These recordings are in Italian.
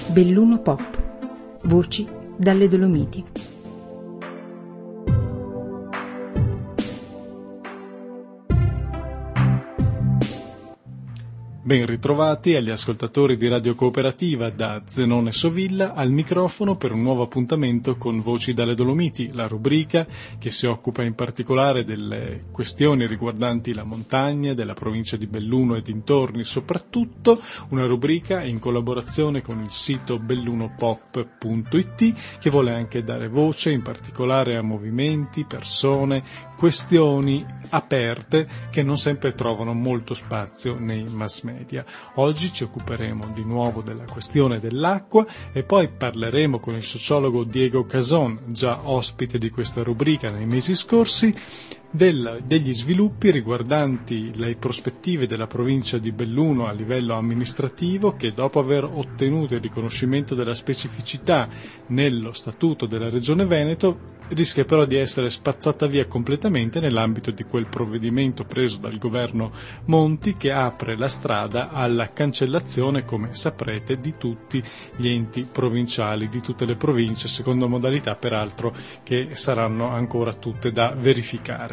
Belluno Pop. Voci dalle Dolomiti. Ben ritrovati agli ascoltatori di Radio Cooperativa da Zenone Sovilla al microfono per un nuovo appuntamento con Voci dalle Dolomiti, la rubrica che si occupa in particolare delle questioni riguardanti la montagna della provincia di Belluno e dintorni, soprattutto una rubrica in collaborazione con il sito bellunopop.it che vuole anche dare voce in particolare a movimenti, persone, questioni aperte che non sempre trovano molto spazio nei mass media. Oggi ci occuperemo di nuovo della questione dell'acqua e poi parleremo con il sociologo Diego Cason, già ospite di questa rubrica nei mesi scorsi, degli sviluppi riguardanti le prospettive della provincia di Belluno a livello amministrativo che, dopo aver ottenuto il riconoscimento della specificità nello statuto della Regione Veneto, rischia però di essere spazzata via completamente nell'ambito di quel provvedimento preso dal governo Monti che apre la strada alla cancellazione, come saprete, di tutti gli enti provinciali, di tutte le province, secondo modalità peraltro che saranno ancora tutte da verificare.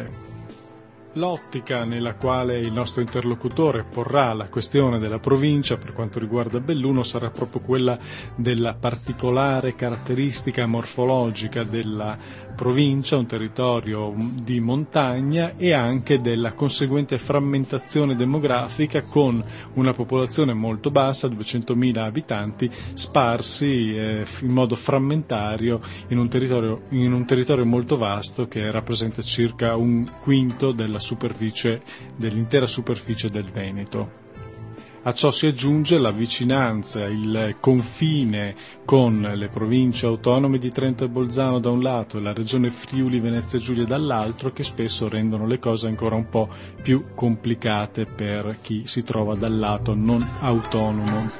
L'ottica nella quale il nostro interlocutore porrà la questione della provincia per quanto riguarda Belluno sarà proprio quella della particolare caratteristica morfologica della provincia, un territorio di montagna, e anche della conseguente frammentazione demografica con una popolazione molto bassa, 200.000 abitanti, sparsi in modo frammentario in un territorio molto vasto che rappresenta circa un quinto dell'intera superficie del Veneto. A ciò si aggiunge la vicinanza, il confine con le province autonome di Trento e Bolzano da un lato e la regione Friuli Venezia Giulia dall'altro, che spesso rendono le cose ancora un po' più complicate per chi si trova dal lato non autonomo.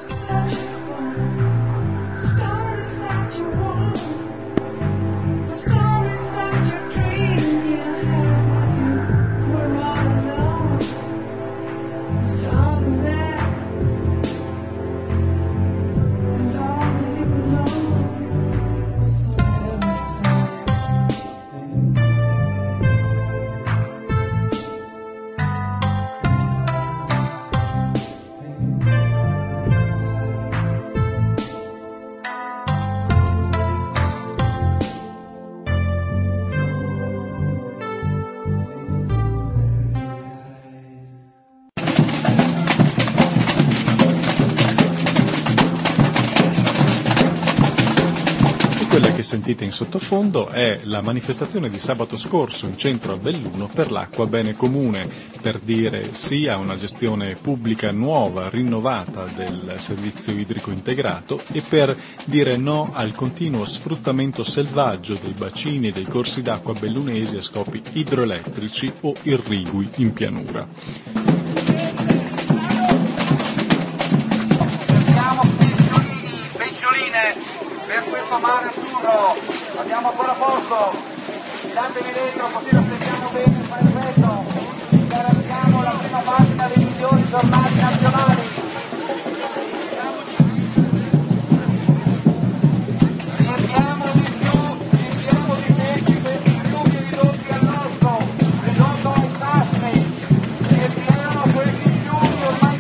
Quella che sentite in sottofondo è la manifestazione di sabato scorso in centro a Belluno per l'acqua bene comune, per dire sì a una gestione pubblica nuova, rinnovata del servizio idrico integrato e per dire no al continuo sfruttamento selvaggio dei bacini e dei corsi d'acqua bellunesi a scopi idroelettrici o irrigui in pianura. Per questo mare azzurro abbiamo ancora posto, fidatevi dentro così lo sentiamo bene, perfetto, garantiamo la prima pagina dei migliori giornali nazionali. Riempiamo di pesci questi fiumi ridotti al nostro, ridotto ai sassi, riempiamo questi fiumi ormai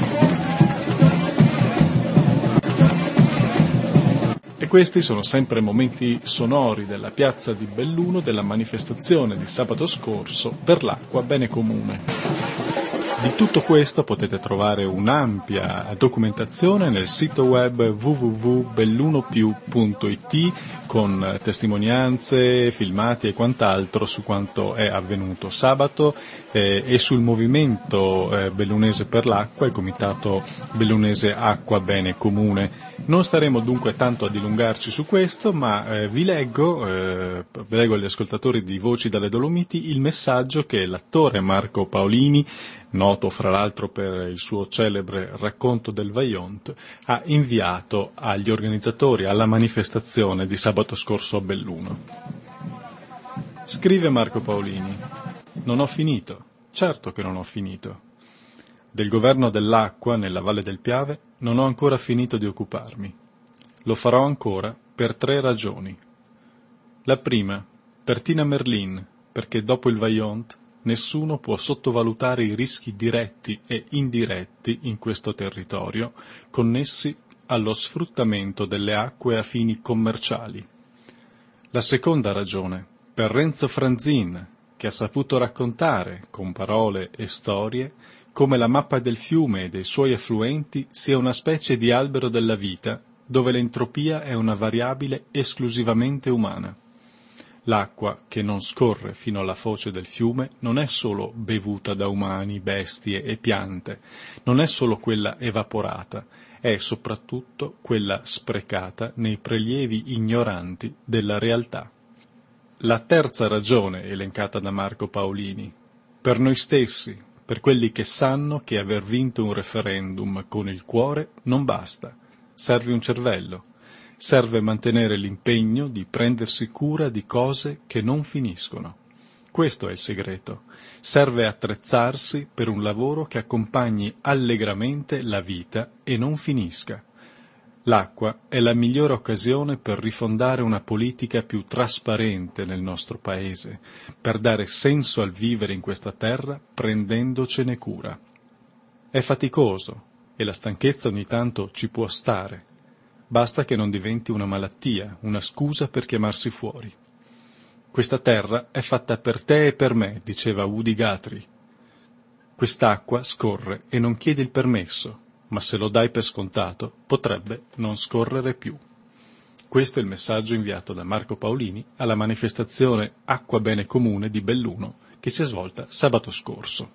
E questi sono sempre momenti sonori della piazza di Belluno della manifestazione di sabato scorso per l'acqua bene comune. Di tutto questo potete trovare un'ampia documentazione nel sito web www.bellunopiù.it con testimonianze, filmati e quant'altro su quanto è avvenuto sabato e sul movimento bellunese per l'acqua, il comitato bellunese Acqua Bene Comune. Non staremo dunque tanto a dilungarci su questo, ma vi leggo agli ascoltatori di Voci dalle Dolomiti il messaggio che l'attore Marco Paolini, noto fra l'altro per il suo celebre racconto del Vajont, ha inviato agli organizzatori alla manifestazione di sabato scorso a Belluno. Scrive Marco Paolini: non ho finito, certo che non ho finito. Del governo dell'acqua nella Valle del Piave non ho ancora finito di occuparmi. Lo farò ancora per 3 ragioni. La prima, per Tina Merlin, perché dopo il Vajont nessuno può sottovalutare i rischi diretti e indiretti in questo territorio connessi allo sfruttamento delle acque a fini commerciali. La seconda ragione, per Renzo Franzin, che ha saputo raccontare, con parole e storie, come la mappa del fiume e dei suoi affluenti sia una specie di albero della vita, dove l'entropia è una variabile esclusivamente umana. L'acqua che non scorre fino alla foce del fiume non è solo bevuta da umani, bestie e piante, non è solo quella evaporata, è soprattutto quella sprecata nei prelievi ignoranti della realtà. La terza ragione elencata da Marco Paolini, per noi stessi, per quelli che sanno che aver vinto un referendum con il cuore non basta, serve un cervello. Serve mantenere l'impegno di prendersi cura di cose che non finiscono. Questo è il segreto. Serve attrezzarsi per un lavoro che accompagni allegramente la vita e non finisca. L'acqua è la migliore occasione per rifondare una politica più trasparente nel nostro paese, per dare senso al vivere in questa terra prendendocene cura. È faticoso e la stanchezza ogni tanto ci può stare. Basta che non diventi una malattia, una scusa per chiamarsi fuori. Questa terra è fatta per te e per me, diceva Woody Guthrie. Quest'acqua scorre e non chiede il permesso, ma se lo dai per scontato potrebbe non scorrere più. Questo è il messaggio inviato da Marco Paolini alla manifestazione Acqua Bene Comune di Belluno, che si è svolta sabato scorso.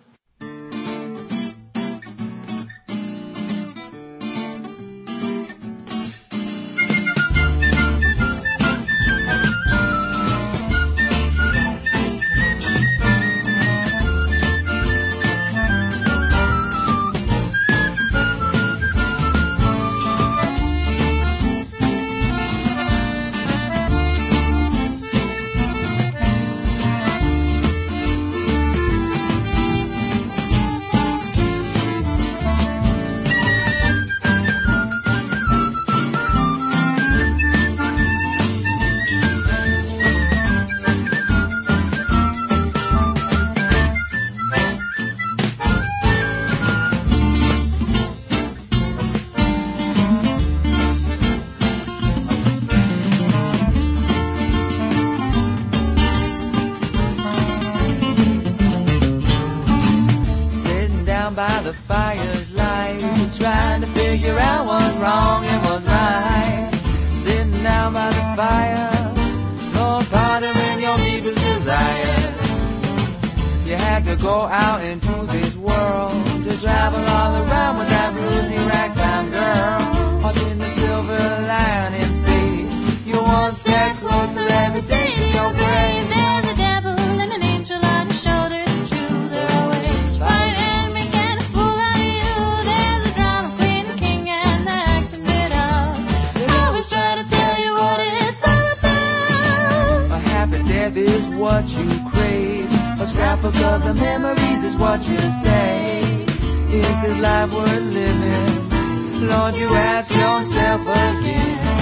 Go out into this world to travel all around with that rosy ragtime girl, watching the silver lining fade. You one step closer every day to your grave. There's a devil and an angel on your shoulder. It's true, they're always fighting, making a fool out of you. There's a drama queen, a king, and the acting bit of. They always try to tell you what it's all about. A happy death is what you crave. A scrapbook of the memories is what you say. Is this life worth living? Lord, you ask yourself again.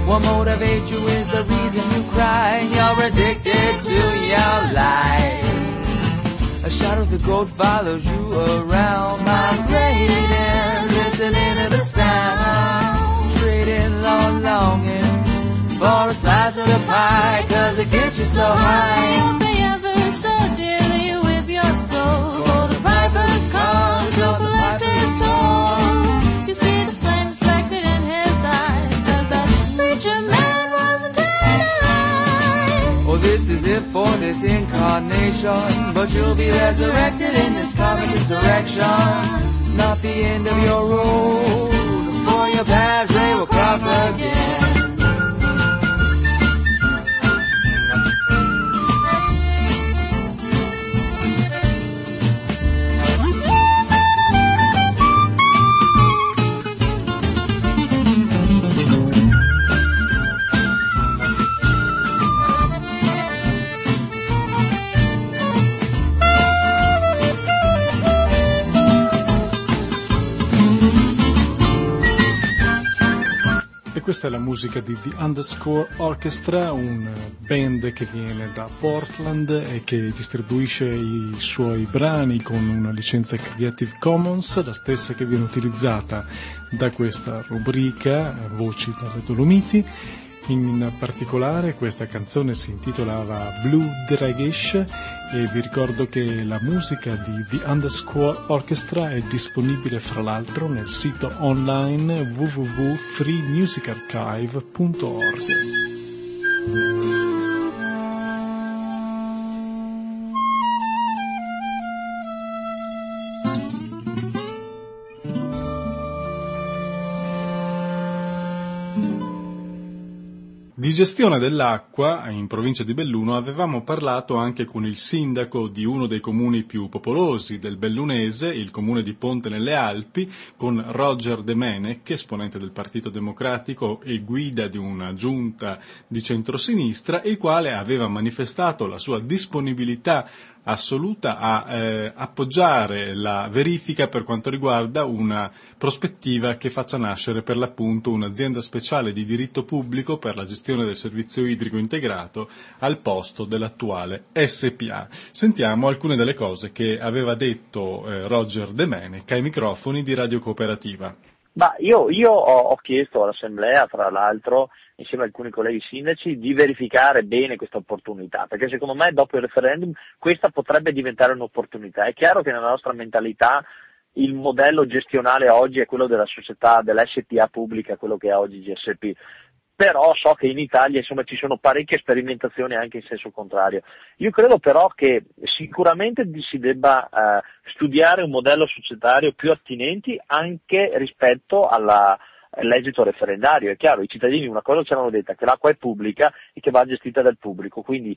What motivates you is the reason you cry, and you're addicted to your life. A shadow of the goat follows you around, migrating, listening to the sound, trading longing for a slice of the pie, 'cause it gets you so high. You'll pay ever so dearly with your soul, for the piper's call to collect his toll. You see the flame reflected in his eyes, 'cause that preacher man wasn't alive. Oh, this is it for this incarnation, but you'll be resurrected in this comic insurrection. Not the end of your road, for your paths they will cross again. E questa è la musica di The Underscore Orchestra, un band che viene da Portland e che distribuisce i suoi brani con una licenza Creative Commons, la stessa che viene utilizzata da questa rubrica Voci dalle Dolomiti. In particolare questa canzone si intitolava Blue Dragish e vi ricordo che la musica di The Underscore Orchestra è disponibile fra l'altro nel sito online www.freemusicarchive.org. Di gestione dell'acqua in provincia di Belluno avevamo parlato anche con il sindaco di uno dei comuni più popolosi del bellunese, il comune di Ponte nelle Alpi, con Roger De Menec, esponente del Partito Democratico e guida di una giunta di centrosinistra, il quale aveva manifestato la sua disponibilità assoluta a appoggiare la verifica per quanto riguarda una prospettiva che faccia nascere per l'appunto un'azienda speciale di diritto pubblico per la gestione del servizio idrico integrato al posto dell'attuale SPA. Sentiamo alcune delle cose che aveva detto Roger De Menec ai microfoni di Radio Cooperativa. Ma io ho chiesto all'Assemblea, tra l'altro, insieme a alcuni colleghi sindaci, di verificare bene questa opportunità, perché secondo me dopo il referendum questa potrebbe diventare un'opportunità. È chiaro che nella nostra mentalità il modello gestionale oggi è quello della società, dell'SPA pubblica, quello che è oggi GSP. Però so che in Italia insomma ci sono parecchie sperimentazioni anche in senso contrario. Io credo però che sicuramente si debba studiare un modello societario più attinenti anche rispetto all'esito referendario. È chiaro, i cittadini una cosa ci hanno detta, che l'acqua è pubblica e che va gestita dal pubblico, quindi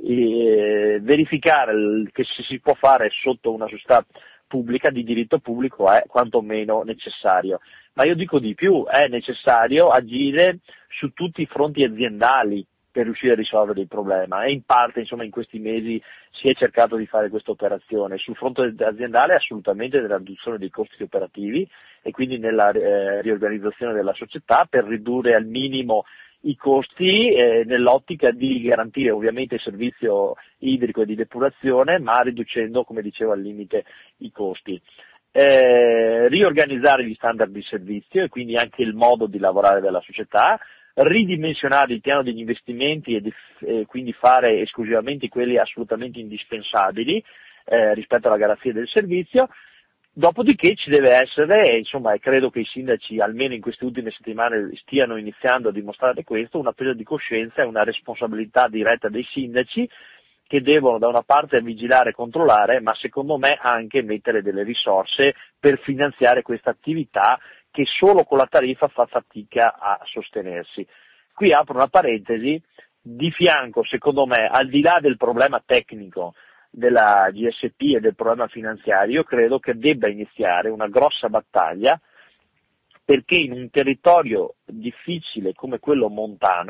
verificare che si può fare sotto una società pubblica di diritto pubblico è quantomeno necessario. Ma io dico di più, è necessario agire su tutti i fronti aziendali per riuscire a risolvere il problema, e in parte insomma in questi mesi si è cercato di fare questa operazione. Sul fronte aziendale assolutamente nella riduzione dei costi operativi e quindi nella riorganizzazione della società per ridurre al minimo i costi nell'ottica di garantire ovviamente il servizio idrico e di depurazione, ma riducendo, come dicevo, al limite i costi. Riorganizzare gli standard di servizio e quindi anche il modo di lavorare della società, ridimensionare il piano degli investimenti e quindi fare esclusivamente quelli assolutamente indispensabili rispetto alla garanzia del servizio. Dopodiché ci deve essere, insomma, e credo che i sindaci almeno in queste ultime settimane stiano iniziando a dimostrare questo, una presa di coscienza e una responsabilità diretta dei sindaci, che devono da una parte vigilare e controllare, ma secondo me anche mettere delle risorse per finanziare questa attività che solo con la tariffa fa fatica a sostenersi. Qui apro una parentesi, di fianco secondo me, al di là del problema tecnico della GSP e del problema finanziario, io credo che debba iniziare una grossa battaglia perché in un territorio difficile come quello montano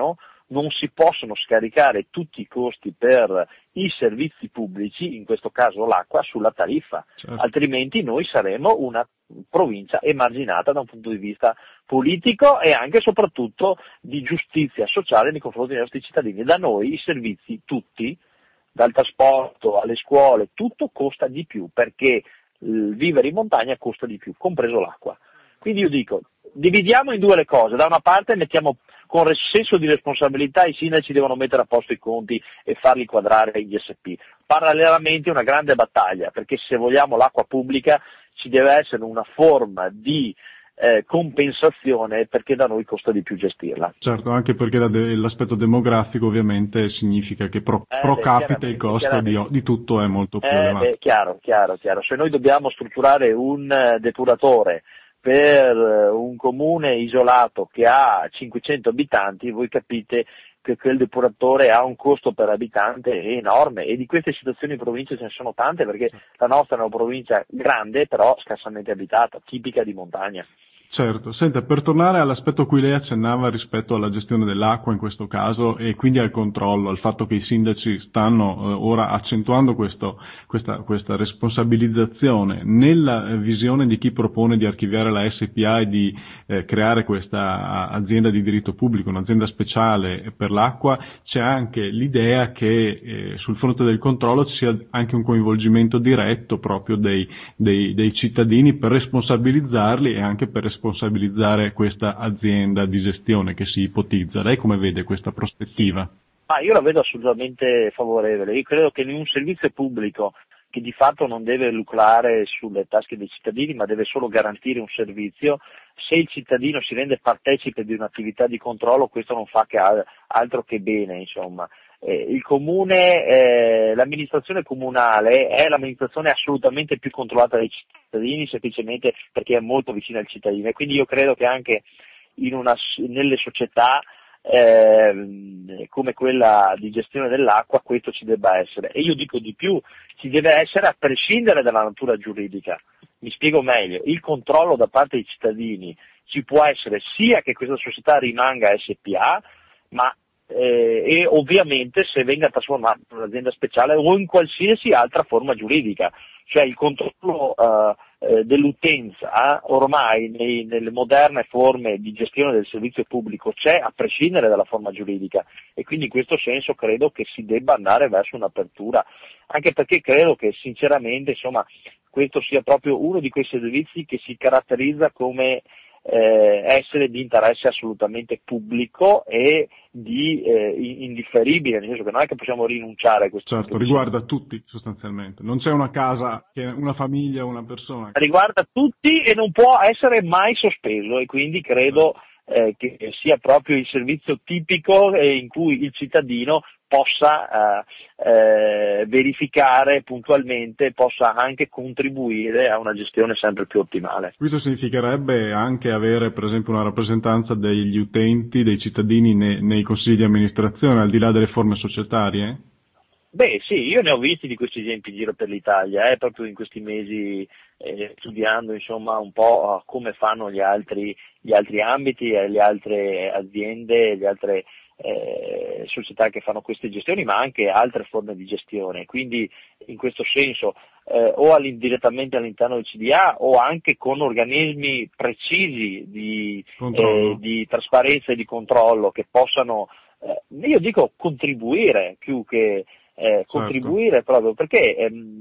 non si possono scaricare tutti i costi per i servizi pubblici, in questo caso l'acqua, sulla tariffa, certo. Altrimenti noi saremo una provincia emarginata da un punto di vista politico e anche e soprattutto di giustizia sociale nei confronti dei nostri cittadini. Da noi i servizi tutti, dal trasporto alle scuole, tutto costa di più, perché vivere in montagna costa di più, compreso l'acqua. Quindi io dico, dividiamo in due le cose: da una parte mettiamo con senso di responsabilità, i sindaci devono mettere a posto i conti e farli quadrare gli SP. Parallelamente una grande battaglia, perché se vogliamo l'acqua pubblica ci deve essere una forma di compensazione, perché da noi costa di più gestirla. Certo, anche perché l'aspetto demografico ovviamente significa che pro capite il costo di tutto è molto più elevato. Chiaro. Se noi dobbiamo strutturare un depuratore per un comune isolato che ha 500 abitanti, voi capite che quel depuratore ha un costo per abitante enorme, e di queste situazioni in provincia ce ne sono tante, perché la nostra è una provincia grande però scarsamente abitata, tipica di montagna. Certo, senta, per tornare all'aspetto a cui lei accennava rispetto alla gestione dell'acqua in questo caso e quindi al controllo, al fatto che i sindaci stanno ora accentuando questa responsabilizzazione, nella visione di chi propone di archiviare la SPA e di creare questa azienda di diritto pubblico, un'azienda speciale per l'acqua, c'è anche l'idea che sul fronte del controllo ci sia anche un coinvolgimento diretto proprio dei cittadini per responsabilizzarli e anche per responsabilizzare questa azienda di gestione che si ipotizza. Lei come vede questa prospettiva? Io la vedo assolutamente favorevole. Io credo che in un servizio pubblico che di fatto non deve lucrare sulle tasche dei cittadini, ma deve solo garantire un servizio, se il cittadino si rende partecipe di un'attività di controllo, questo non fa che altro che bene, insomma. Il comune, l'amministrazione comunale è l'amministrazione assolutamente più controllata dai cittadini, semplicemente perché è molto vicina al cittadino, e quindi io credo che anche nelle società come quella di gestione dell'acqua questo ci debba essere, e io dico di più, ci deve essere a prescindere dalla natura giuridica. Mi spiego meglio: il controllo da parte dei cittadini ci può essere sia che questa società rimanga SPA, ma e ovviamente se venga trasformata in un'azienda speciale o in qualsiasi altra forma giuridica, cioè il controllo dell'utenza ormai nelle moderne forme di gestione del servizio pubblico c'è, a prescindere dalla forma giuridica, e quindi in questo senso credo che si debba andare verso un'apertura, anche perché credo che sinceramente, insomma, questo sia proprio uno di quei servizi che si caratterizza come essere di interesse assolutamente pubblico e di indifferibile, nel senso che non è che possiamo rinunciare a questo. Certo, riguarda tutti sostanzialmente, non c'è una casa, una famiglia, una persona. Riguarda tutti e non può essere mai sospeso, e quindi credo che sia proprio il servizio tipico in cui il cittadino possa verificare puntualmente, possa anche contribuire a una gestione sempre più ottimale. Questo significherebbe anche avere per esempio una rappresentanza degli utenti, dei cittadini nei consigli di amministrazione, al di là delle forme societarie? Beh sì, io ne ho visti di questi esempi in giro per l'Italia, proprio in questi mesi studiando insomma un po' come fanno gli altri ambiti, le altre aziende, le altre società che fanno queste gestioni, ma anche altre forme di gestione. Quindi in questo senso o direttamente all'interno del CDA o anche con organismi precisi di trasparenza e di controllo che possano, io dico, contribuire più che contribuire proprio perché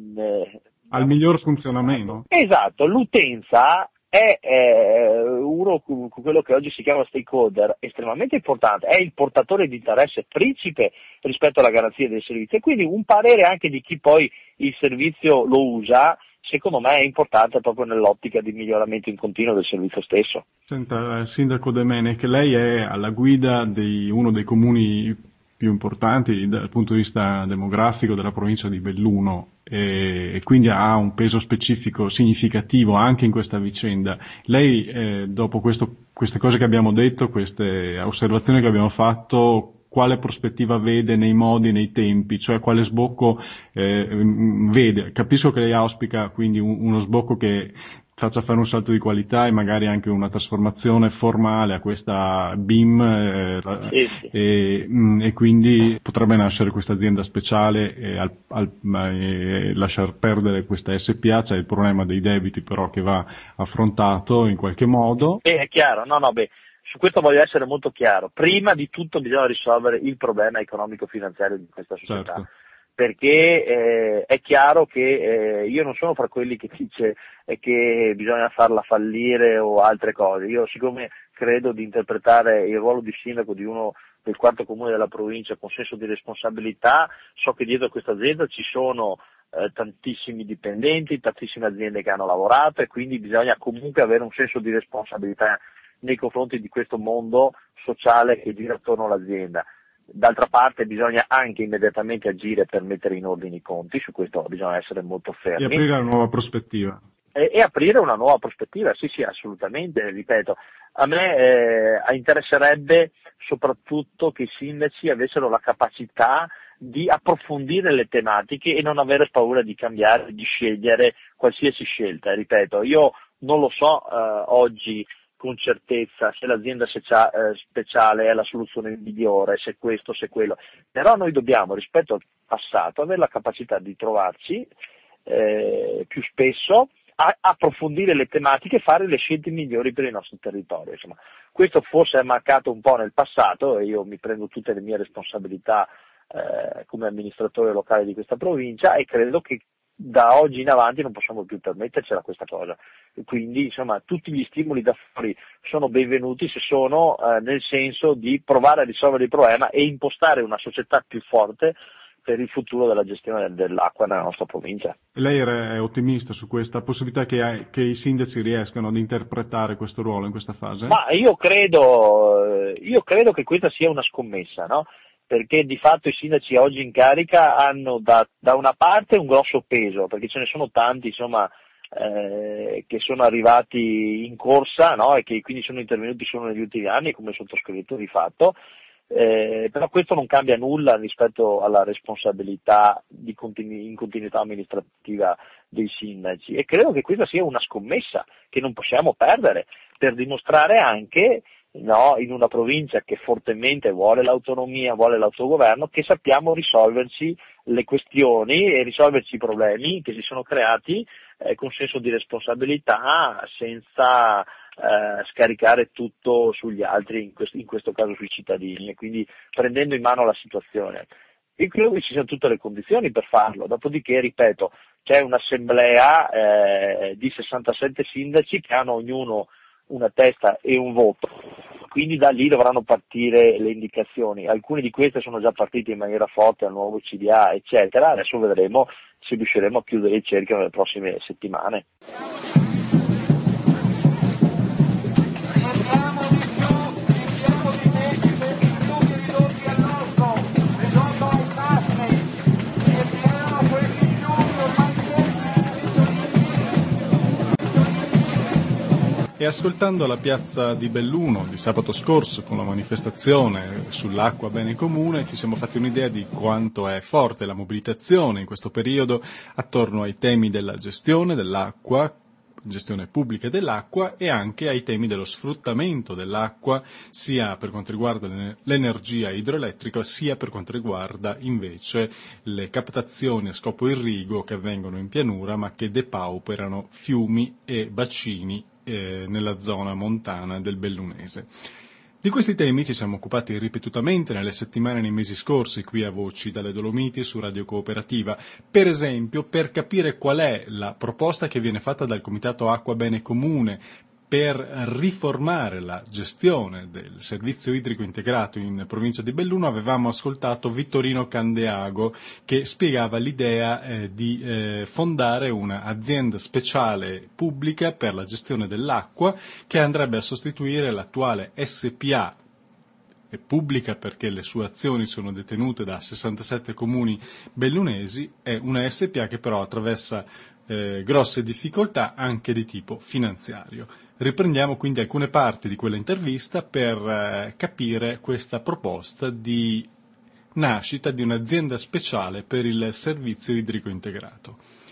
al miglior funzionamento. Esatto, l'utenza è quello che oggi si chiama stakeholder estremamente importante, è il portatore di interesse principe rispetto alla garanzia dei servizi, e quindi un parere anche di chi poi il servizio lo usa, secondo me è importante proprio nell'ottica di miglioramento in continuo del servizio stesso. Senta, Sindaco Domenech, lei è alla guida di uno dei comuni più importanti dal punto di vista demografico della provincia di Belluno e quindi ha un peso specifico significativo anche in questa vicenda. Lei dopo queste cose che abbiamo detto, queste osservazioni che abbiamo fatto, quale prospettiva vede nei modi, nei tempi, cioè quale sbocco vede? Capisco che lei auspica quindi uno sbocco che faccia fare un salto di qualità e magari anche una trasformazione formale a questa BIM Sì. e quindi potrebbe nascere questa azienda speciale e lasciar perdere questa SPA. C'è il problema dei debiti però che va affrontato in qualche modo. È chiaro, su questo voglio essere molto chiaro. Prima di tutto bisogna risolvere il problema economico-finanziario di questa società. Certo. Perché è chiaro che io non sono fra quelli che dice che bisogna farla fallire o altre cose. Io, siccome credo di interpretare il ruolo di sindaco di uno del quarto comune della provincia con senso di responsabilità, so che dietro a questa azienda ci sono tantissimi dipendenti, tantissime aziende che hanno lavorato, e quindi bisogna comunque avere un senso di responsabilità nei confronti di questo mondo sociale che gira attorno all'azienda. D'altra parte bisogna anche immediatamente agire per mettere in ordine i conti, su questo bisogna essere molto fermi. E aprire una nuova prospettiva. E aprire una nuova prospettiva, sì, assolutamente, ripeto. A me interesserebbe soprattutto che i sindaci avessero la capacità di approfondire le tematiche e non avere paura di cambiare, di scegliere qualsiasi scelta. Ripeto, io non lo so oggi con certezza se l'azienda speciale è la soluzione migliore, se questo, se quello, però noi dobbiamo, rispetto al passato, avere la capacità di trovarci più spesso, approfondire le tematiche e fare le scelte migliori per il nostro territorio. Insomma, questo forse è mancato un po' nel passato, e io mi prendo tutte le mie responsabilità come amministratore locale di questa provincia, e credo che da oggi in avanti non possiamo più permettercela questa cosa. Quindi insomma tutti gli stimoli da fuori sono benvenuti se sono nel senso di provare a risolvere il problema e impostare una società più forte per il futuro della gestione dell'acqua nella nostra provincia. Lei è ottimista su questa possibilità che i sindaci riescano ad interpretare questo ruolo in questa fase? Ma io credo che questa sia una scommessa, no? Perché di fatto i sindaci oggi in carica hanno da una parte un grosso peso, perché ce ne sono tanti, insomma, che sono arrivati in corsa, no? E che quindi sono intervenuti solo negli ultimi anni, come sottoscritto di fatto, però questo non cambia nulla rispetto alla responsabilità in continuità amministrativa dei sindaci, e credo che questa sia una scommessa che non possiamo perdere per dimostrare anche, no, in una provincia che fortemente vuole l'autonomia, vuole l'autogoverno, che sappiamo risolverci le questioni e risolverci i problemi che si sono creati con senso di responsabilità, senza scaricare tutto sugli altri, in questo caso sui cittadini, e quindi prendendo in mano la situazione. E credo che ci siano tutte le condizioni per farlo. Dopodiché, ripeto, c'è un'assemblea di 67 sindaci che hanno ognuno una testa e un voto, quindi da lì dovranno partire le indicazioni. Alcune di queste sono già partite in maniera forte al nuovo CDA, eccetera. Adesso vedremo se riusciremo a chiudere il cerchio nelle prossime settimane. E ascoltando la piazza di Belluno di sabato scorso con la manifestazione sull'acqua bene comune, ci siamo fatti un'idea di quanto è forte la mobilitazione in questo periodo attorno ai temi della gestione dell'acqua, gestione pubblica dell'acqua, e anche ai temi dello sfruttamento dell'acqua, sia per quanto riguarda l'energia idroelettrica, sia per quanto riguarda invece le captazioni a scopo irriguo che avvengono in pianura ma che depauperano fiumi e bacini nella zona montana del Bellunese. Di questi temi ci siamo occupati ripetutamente nelle settimane e nei mesi scorsi qui a Voci dalle Dolomiti su Radio Cooperativa, per esempio per capire qual è la proposta che viene fatta dal Comitato Acqua Bene Comune per riformare la gestione del servizio idrico integrato in provincia di Belluno. Avevamo ascoltato Vittorino Candeago che spiegava l'idea di fondare un'azienda speciale pubblica per la gestione dell'acqua che andrebbe a sostituire l'attuale SPA, è pubblica perché le sue azioni sono detenute da 67 comuni bellunesi, è una SPA che però attraversa grosse difficoltà anche di tipo finanziario. Riprendiamo quindi alcune parti di quella intervista per capire questa proposta di nascita di un'azienda speciale per il servizio idrico integrato.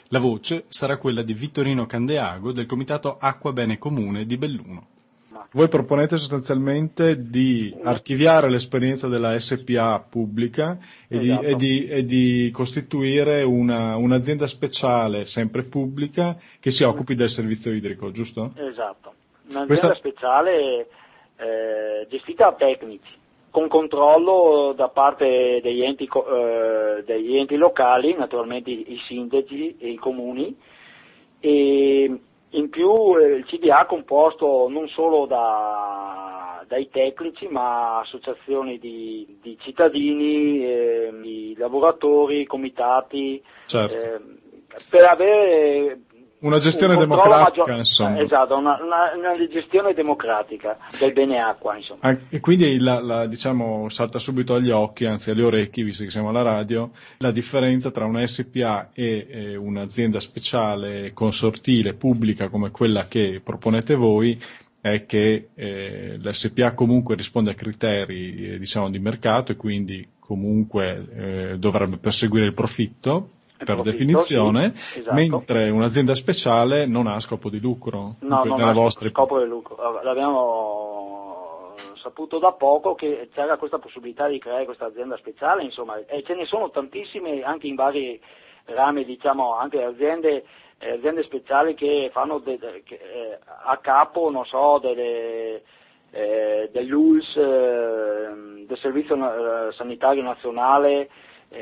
La voce sarà quella di Vittorino Candeago del Comitato Acqua Bene Comune di Belluno. Voi proponete sostanzialmente di archiviare l'esperienza della SPA pubblica e di costituire un'azienda speciale, sempre pubblica, che si occupi del servizio idrico, giusto? Esatto, un'azienda speciale gestita da tecnici, con controllo da parte degli enti locali, naturalmente i sindaci e i comuni, e in più il CDA è composto non solo dai tecnici, ma associazioni di cittadini, di lavoratori, comitati, certo. Per avere una gestione democratica, insomma. Esatto, una gestione democratica del bene acqua, insomma. E quindi diciamo, salta subito agli occhi, anzi agli orecchi, visto che siamo alla radio, la differenza tra una SPA e un'azienda speciale consortile pubblica come quella che proponete voi è che l'SPA comunque risponde a criteri diciamo di mercato e quindi comunque dovrebbe perseguire il profitto per definizione, sì, esatto. Mentre un'azienda speciale non ha scopo di lucro. No, non ha scopo di lucro. L'abbiamo saputo da poco che c'era questa possibilità di creare questa azienda speciale, insomma, e ce ne sono tantissime anche in vari rami, diciamo, anche aziende speciali che fanno a capo, non so, dell'ULS, del Servizio Sanitario Nazionale,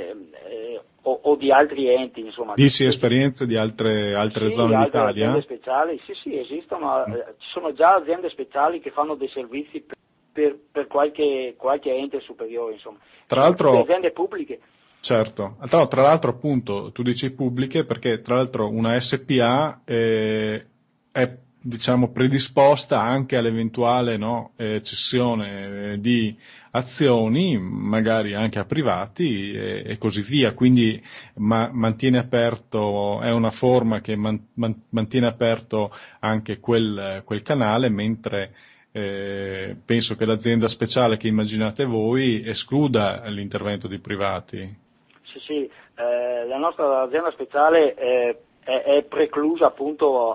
o di altri enti, insomma. Dici esperienze di altre zone d'Italia? Aziende speciali, sì, esistono, ci sono già aziende speciali che fanno dei servizi per qualche ente superiore, insomma. Tra l'altro, aziende pubbliche. Certo, tra l'altro appunto tu dici pubbliche perché tra l'altro una SPA è diciamo predisposta anche all'eventuale cessione di azioni, magari anche a privati e così via, quindi mantiene aperto, è una forma che mantiene aperto anche quel canale, mentre penso che l'azienda speciale che immaginate voi escluda l'intervento di privati. Sì, la nostra azienda speciale è preclusa appunto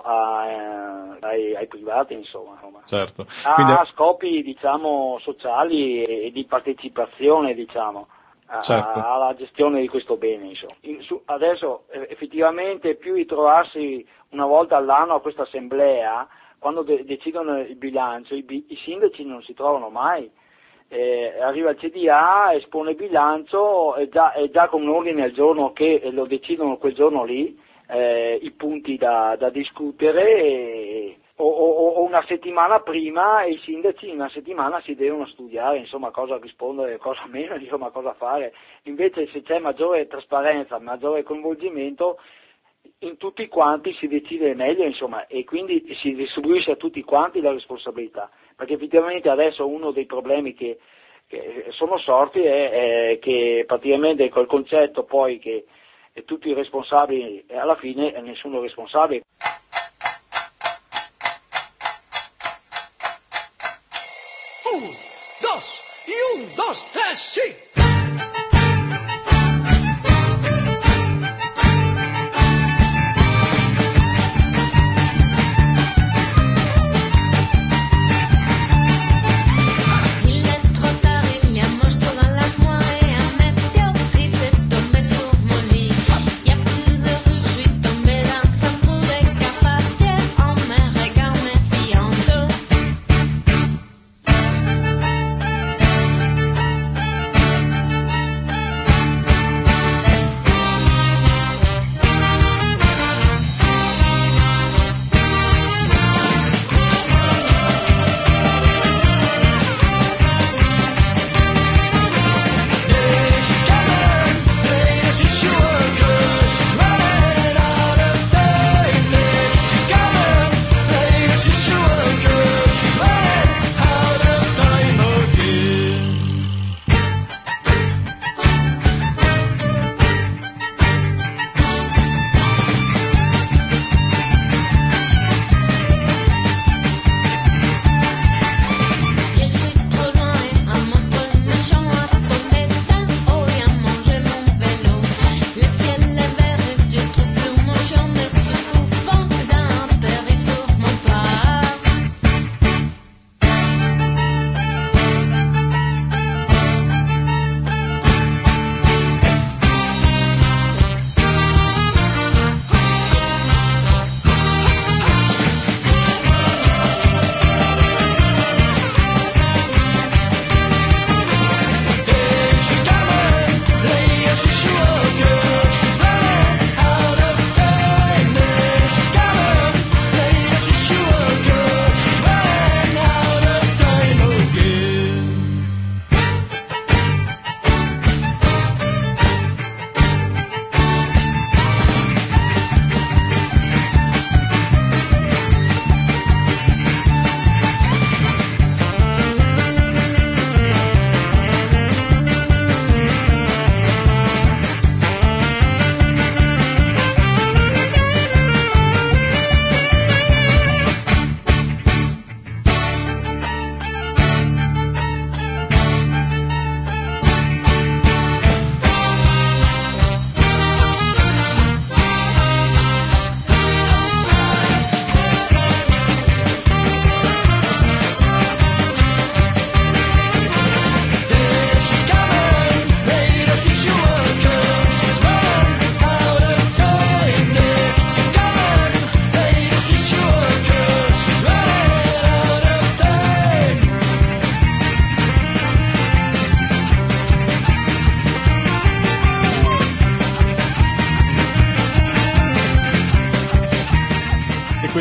ai privati, insomma. Certo. Ha scopi, diciamo, sociali e di partecipazione, diciamo, certo, alla gestione di questo bene, insomma. Adesso effettivamente più ritrovarsi una volta all'anno a questa assemblea, quando decidono il bilancio, i sindaci non si trovano mai. Arriva il CDA, espone il bilancio, è già con un ordine al giorno che lo decidono quel giorno lì, i punti da discutere, o una settimana prima, e i sindaci in una settimana si devono studiare, insomma, cosa rispondere, cosa meno, insomma, cosa fare. Invece se c'è maggiore trasparenza, maggiore coinvolgimento, in tutti quanti si decide meglio, insomma, e quindi si distribuisce a tutti quanti la responsabilità, perché effettivamente adesso uno dei problemi che sono sorti è che praticamente col concetto poi che tutti i responsabili e alla fine nessuno è responsabile. Un, dos, tres, sì! Tombé sur mon lit, y a plus de rouge, je suis tombée dans sa poudre.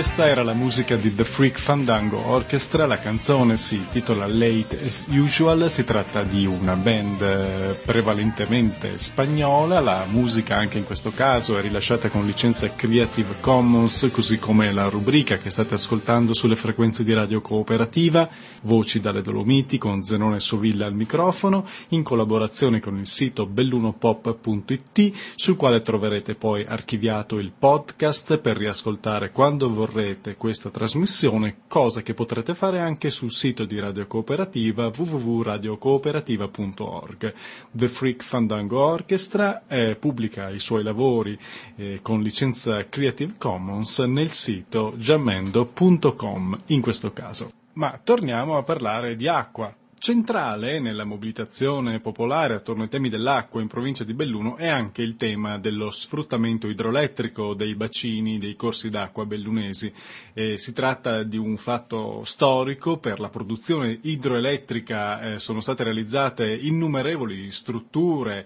questa era la musica di The Freak Fandango Orchestra, la canzone si titola Late as Usual, si tratta di una band prevalentemente spagnola, la musica anche in questo caso è rilasciata con licenza Creative Commons, così come la rubrica che state ascoltando sulle frequenze di Radio Cooperativa, Voci dalle Dolomiti con Zenone Sovilla al microfono, in collaborazione con il sito bellunopop.it, sul quale troverete poi archiviato il podcast per riascoltare quando vorrete questa trasmissione, cosa che potrete fare anche sul sito di Radio Cooperativa www.radiocooperativa.org. The Freak Fandango Orchestra pubblica i suoi lavori con licenza Creative Commons nel sito jammendo.com in questo caso. Ma torniamo a parlare di acqua. Centrale nella mobilitazione popolare attorno ai temi dell'acqua in provincia di Belluno è anche il tema dello sfruttamento idroelettrico dei bacini dei corsi d'acqua bellunesi. Si tratta di un fatto storico. Per la produzione idroelettrica sono state realizzate innumerevoli strutture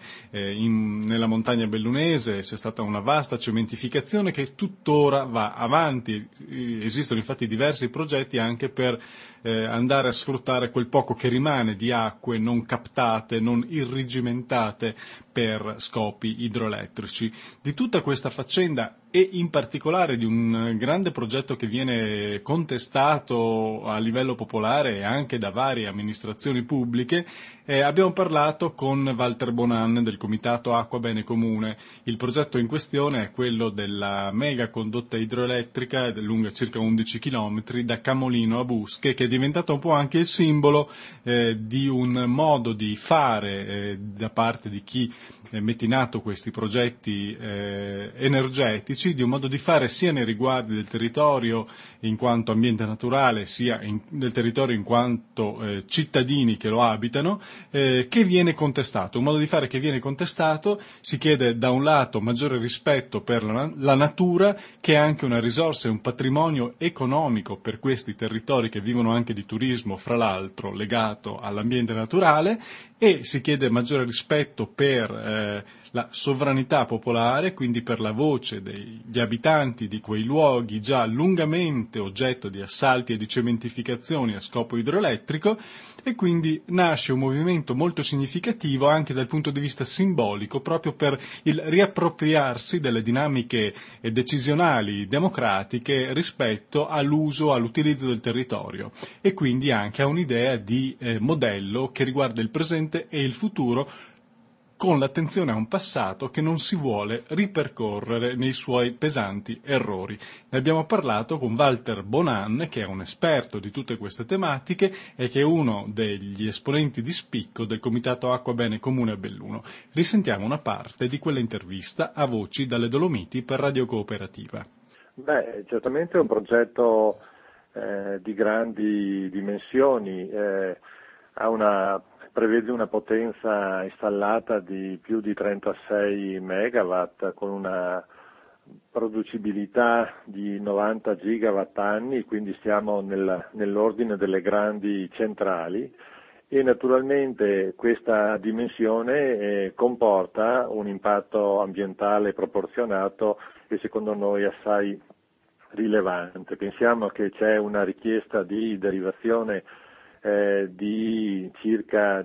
nella montagna bellunese, c'è stata una vasta cementificazione che tuttora va avanti. Esistono infatti diversi progetti anche per andare a sfruttare quel poco che rimane di acque non captate, non irrigimentate per scopi idroelettrici. Di tutta questa faccenda e in particolare di un grande progetto che viene contestato a livello popolare e anche da varie amministrazioni pubbliche, abbiamo parlato con Walter Bonan del Comitato Acqua Bene Comune. Il progetto in questione è quello della mega condotta idroelettrica lunga circa 11 km da Camolino a Busche, che è diventato un po' anche il simbolo di un modo di fare da parte di chi mette in atto questi progetti energetici, di un modo di fare sia nei riguardi del territorio in quanto ambiente naturale, sia del territorio in quanto cittadini che lo abitano, che viene contestato. Un modo di fare che viene contestato. Si chiede da un lato maggiore rispetto per la natura, che è anche una risorsa e un patrimonio economico per questi territori che vivono anche di turismo, fra l'altro legato all'ambiente naturale, e si chiede maggiore rispetto per la sovranità popolare, quindi per la voce degli abitanti di quei luoghi già lungamente oggetto di assalti e di cementificazioni a scopo idroelettrico, e quindi nasce un movimento molto significativo anche dal punto di vista simbolico, proprio per il riappropriarsi delle dinamiche decisionali democratiche rispetto all'uso, all'utilizzo del territorio, e quindi anche a un'idea di modello che riguarda il presente e il futuro, con l'attenzione a un passato che non si vuole ripercorrere nei suoi pesanti errori. Ne abbiamo parlato con Walter Bonan, che è un esperto di tutte queste tematiche e che è uno degli esponenti di spicco del Comitato Acqua Bene Comune a Belluno. Risentiamo una parte di quella intervista a Voci dalle Dolomiti per Radio Cooperativa. Certamente è un progetto di grandi dimensioni, prevede una potenza installata di più di 36 megawatt con una producibilità di 90 gigawatt anni, quindi stiamo nell'ordine delle grandi centrali, e naturalmente questa dimensione comporta un impatto ambientale proporzionato e secondo noi assai rilevante. Pensiamo che c'è una richiesta di derivazione di circa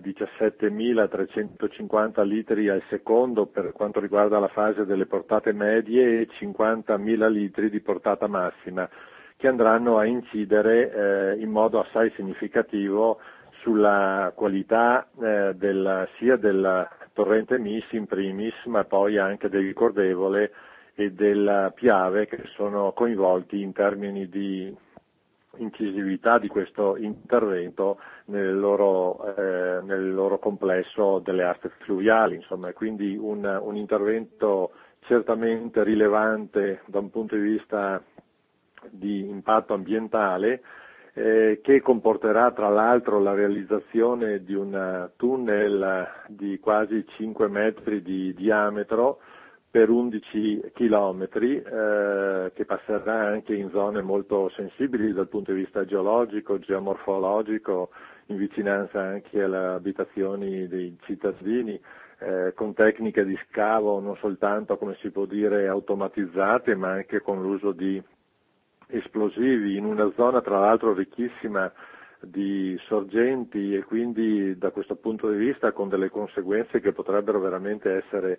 17.350 litri al secondo per quanto riguarda la fase delle portate medie e 50.000 litri di portata massima, che andranno a incidere in modo assai significativo sulla qualità sia del torrente Mis in primis, ma poi anche del Ricordevole e del Piave, che sono coinvolti in termini di incisività di questo intervento nel loro complesso delle aste fluviali, insomma, quindi un intervento certamente rilevante da un punto di vista di impatto ambientale, che comporterà tra l'altro la realizzazione di un tunnel di quasi 5 metri di diametro per 11 chilometri, che passerà anche in zone molto sensibili dal punto di vista geologico, geomorfologico, in vicinanza anche alle abitazioni dei cittadini, con tecniche di scavo non soltanto, come si può dire, automatizzate, ma anche con l'uso di esplosivi in una zona tra l'altro ricchissima di sorgenti e quindi da questo punto di vista con delle conseguenze che potrebbero veramente essere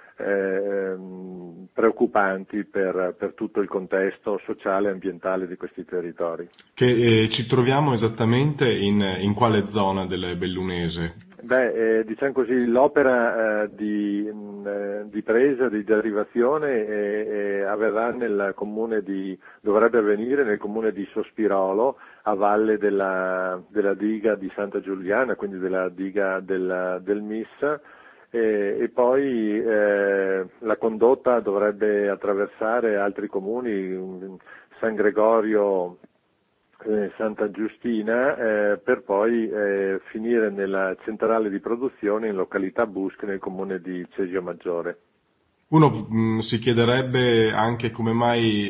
preoccupanti per tutto il contesto sociale e ambientale di questi territori. Che ci troviamo esattamente in quale zona del Bellunese? Diciamo così, l'opera di presa, di derivazione dovrebbe avvenire nel comune di Sospirolo, a valle della diga di Santa Giuliana, quindi della diga del Mis, e poi la condotta dovrebbe attraversare altri comuni, San Gregorio, Santa Giustina, per poi finire nella centrale di produzione in località Busc nel comune di Cesio Maggiore. Uno si chiederebbe anche come mai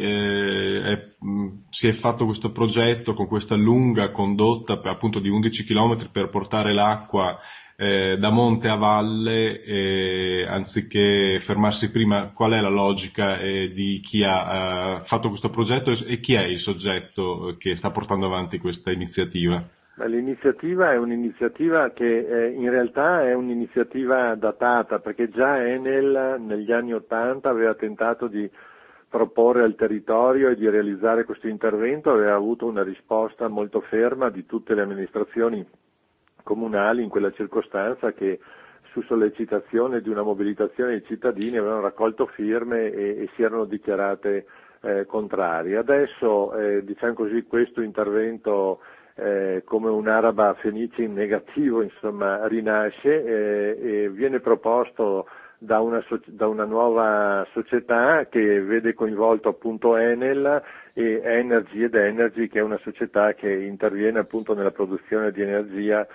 si è fatto questo progetto con questa lunga condotta appunto di 11 km per portare l'acqua da monte a valle, anziché fermarsi prima. Qual è la logica di chi ha fatto questo progetto e chi è il soggetto che sta portando avanti questa iniziativa? L'iniziativa è un'iniziativa che in realtà è un'iniziativa datata, perché già Enel negli anni '80 aveva tentato di proporre al territorio e di realizzare questo intervento, aveva avuto una risposta molto ferma di tutte le amministrazioni comunali in quella circostanza, che su sollecitazione di una mobilitazione dei cittadini avevano raccolto firme e si erano dichiarate contrarie. Adesso diciamo così, questo intervento come un'araba fenice in negativo, insomma, rinasce e viene proposto da una nuova società che vede coinvolto appunto Enel e Energy, che è una società che interviene appunto nella produzione di energia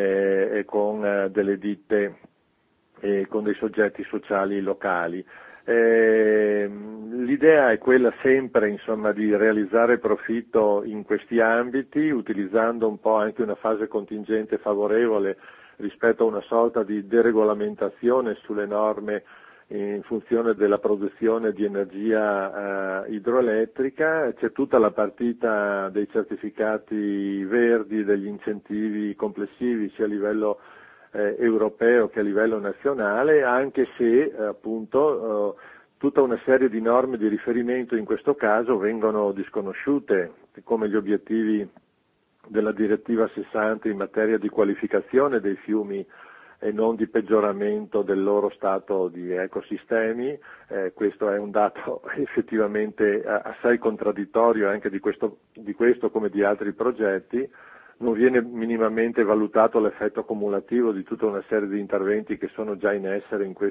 con delle ditte e con dei soggetti sociali locali. L'idea è quella sempre, insomma, di realizzare profitto in questi ambiti, utilizzando un po' anche una fase contingente favorevole rispetto a una sorta di deregolamentazione sulle norme in funzione della produzione di energia idroelettrica. C'è tutta la partita dei certificati verdi, degli incentivi complessivi sia a livello europeo che a livello nazionale, anche se appunto tutta una serie di norme di riferimento in questo caso vengono disconosciute, come gli obiettivi della direttiva 60 in materia di qualificazione dei fiumi e non di peggioramento del loro stato di ecosistemi. Questo è un dato effettivamente assai contraddittorio anche di questo come di altri progetti. Non viene minimamente valutato l'effetto cumulativo di tutta una serie di interventi che sono già in essere in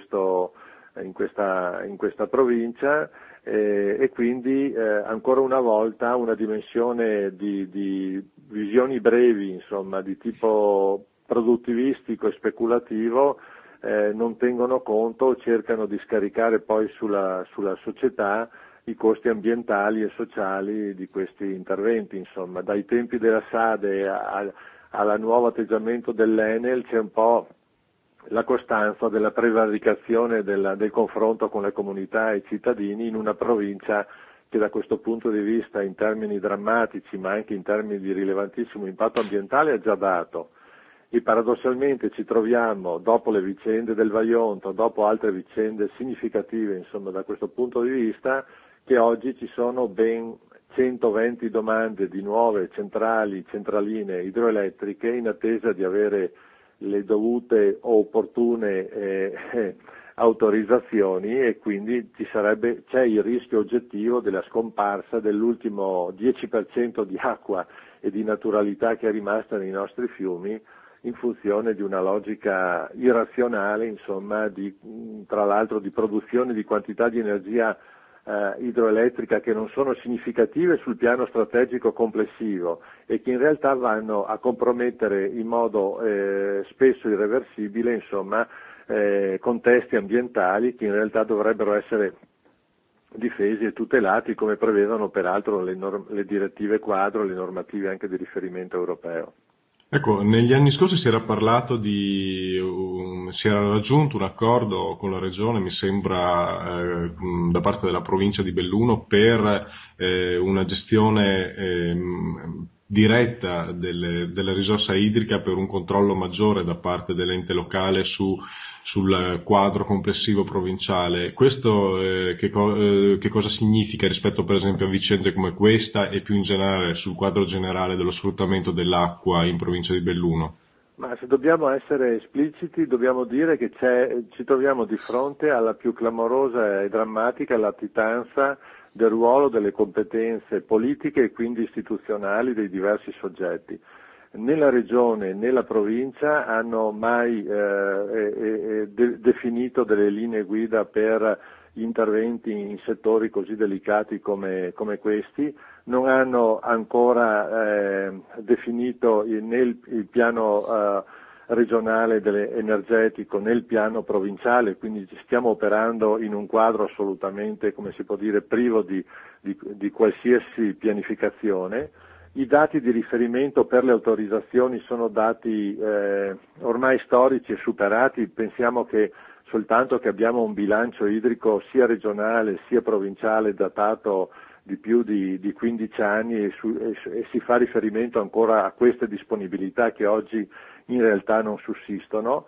questa provincia, e quindi ancora una volta una dimensione di visioni brevi, insomma, di tipo produttivistico e speculativo, non tengono conto o cercano di scaricare poi sulla società i costi ambientali e sociali di questi interventi. Insomma, dai tempi della SADE al nuovo atteggiamento dell'Enel c'è un po' la costanza della prevaricazione del confronto con le comunità e i cittadini in una provincia che da questo punto di vista, in termini drammatici ma anche in termini di rilevantissimo impatto ambientale, ha già dato. E paradossalmente ci troviamo, dopo le vicende del Vajont, dopo altre vicende significative, insomma, da questo punto di vista, che oggi ci sono ben 120 domande di nuove centraline idroelettriche in attesa di avere le dovute o opportune autorizzazioni, e quindi c'è il rischio oggettivo della scomparsa dell'ultimo 10% di acqua e di naturalità che è rimasta nei nostri fiumi, in funzione di una logica irrazionale, insomma, tra l'altro di produzione di quantità di energia idroelettrica che non sono significative sul piano strategico complessivo e che in realtà vanno a compromettere in modo spesso irreversibile, insomma, contesti ambientali che in realtà dovrebbero essere difesi e tutelati, come prevedono peraltro le direttive quadro, le normative anche di riferimento europeo. Ecco, negli anni scorsi si era parlato si era raggiunto un accordo con la regione, mi sembra, da parte della provincia di Belluno per una gestione diretta della risorsa idrica, per un controllo maggiore da parte dell'ente locale sul quadro complessivo provinciale. Questo che cosa significa rispetto per esempio a vicende come questa e più in generale sul quadro generale dello sfruttamento dell'acqua in provincia di Belluno? Ma se dobbiamo essere espliciti, dobbiamo dire che ci troviamo di fronte alla più clamorosa e drammatica latitanza del ruolo, delle competenze politiche e quindi istituzionali dei diversi soggetti. Né la Regione né la Provincia hanno mai definito delle linee guida per interventi in settori così delicati come questi, non hanno ancora definito né il piano regionale energetico né il piano provinciale, quindi stiamo operando in un quadro assolutamente, come si può dire, privo di qualsiasi pianificazione. I dati di riferimento per le autorizzazioni sono dati ormai storici e superati. Pensiamo che soltanto che abbiamo un bilancio idrico sia regionale sia provinciale datato di più di 15 anni e si fa riferimento ancora a queste disponibilità che oggi in realtà non sussistono.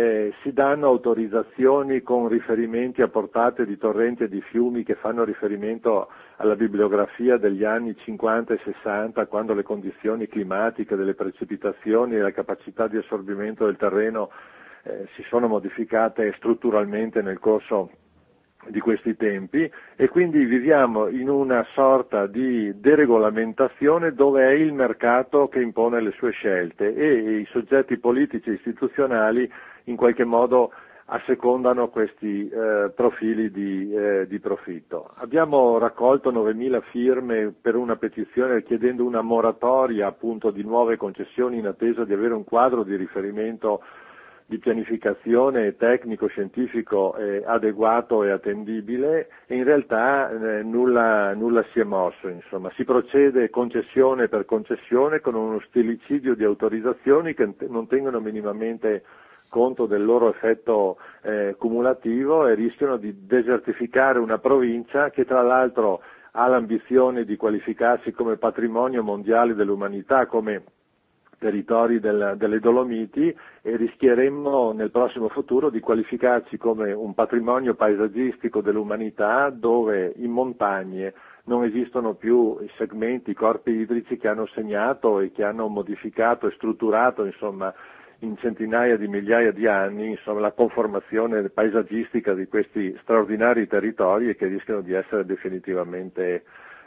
Si danno autorizzazioni con riferimenti a portate di torrenti e di fiumi che fanno riferimento alla bibliografia degli anni 50 e 60, quando le condizioni climatiche delle precipitazioni e la capacità di assorbimento del terreno si sono modificate strutturalmente nel corso di questi tempi, e quindi viviamo in una sorta di deregolamentazione dove è il mercato che impone le sue scelte e i soggetti politici e istituzionali in qualche modo assecondano questi profili di profitto. Abbiamo raccolto 9.000 firme per una petizione chiedendo una moratoria appunto di nuove concessioni in attesa di avere un quadro di riferimento di pianificazione tecnico-scientifico adeguato e attendibile, e in realtà nulla si è mosso. Insomma, si procede concessione per concessione con uno stilicidio di autorizzazioni che non tengono minimamente conto del loro effetto cumulativo e rischiano di desertificare una provincia che tra l'altro ha l'ambizione di qualificarsi come patrimonio mondiale dell'umanità, come territori delle Dolomiti, e rischieremmo nel prossimo futuro di qualificarci come un patrimonio paesaggistico dell'umanità dove in montagne non esistono più i segmenti, i corpi idrici che hanno segnato e che hanno modificato e strutturato, insomma, in centinaia di migliaia di anni, insomma, la conformazione paesaggistica di questi straordinari territori e che rischiano di essere definitivamente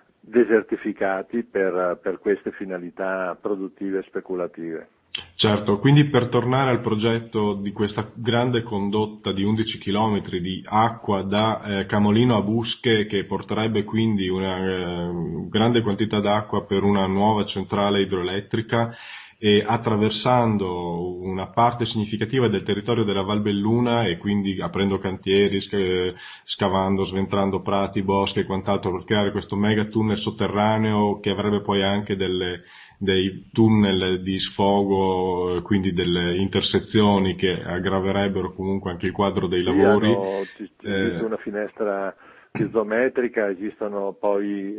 desertificati per queste finalità produttive e speculative. Certo, quindi per tornare al progetto di questa grande condotta di 11 chilometri di acqua da Camolino a Busche, che porterebbe quindi una grande quantità d'acqua per una nuova centrale idroelettrica, e attraversando una parte significativa del territorio della Val Belluna e quindi aprendo cantieri, scavando, sventrando prati, boschi e quant'altro per creare questo mega tunnel sotterraneo che avrebbe poi anche dei tunnel di sfogo, quindi delle intersezioni che aggraverebbero comunque anche il quadro dei lavori. Esiste una finestra piezometrica, esistono poi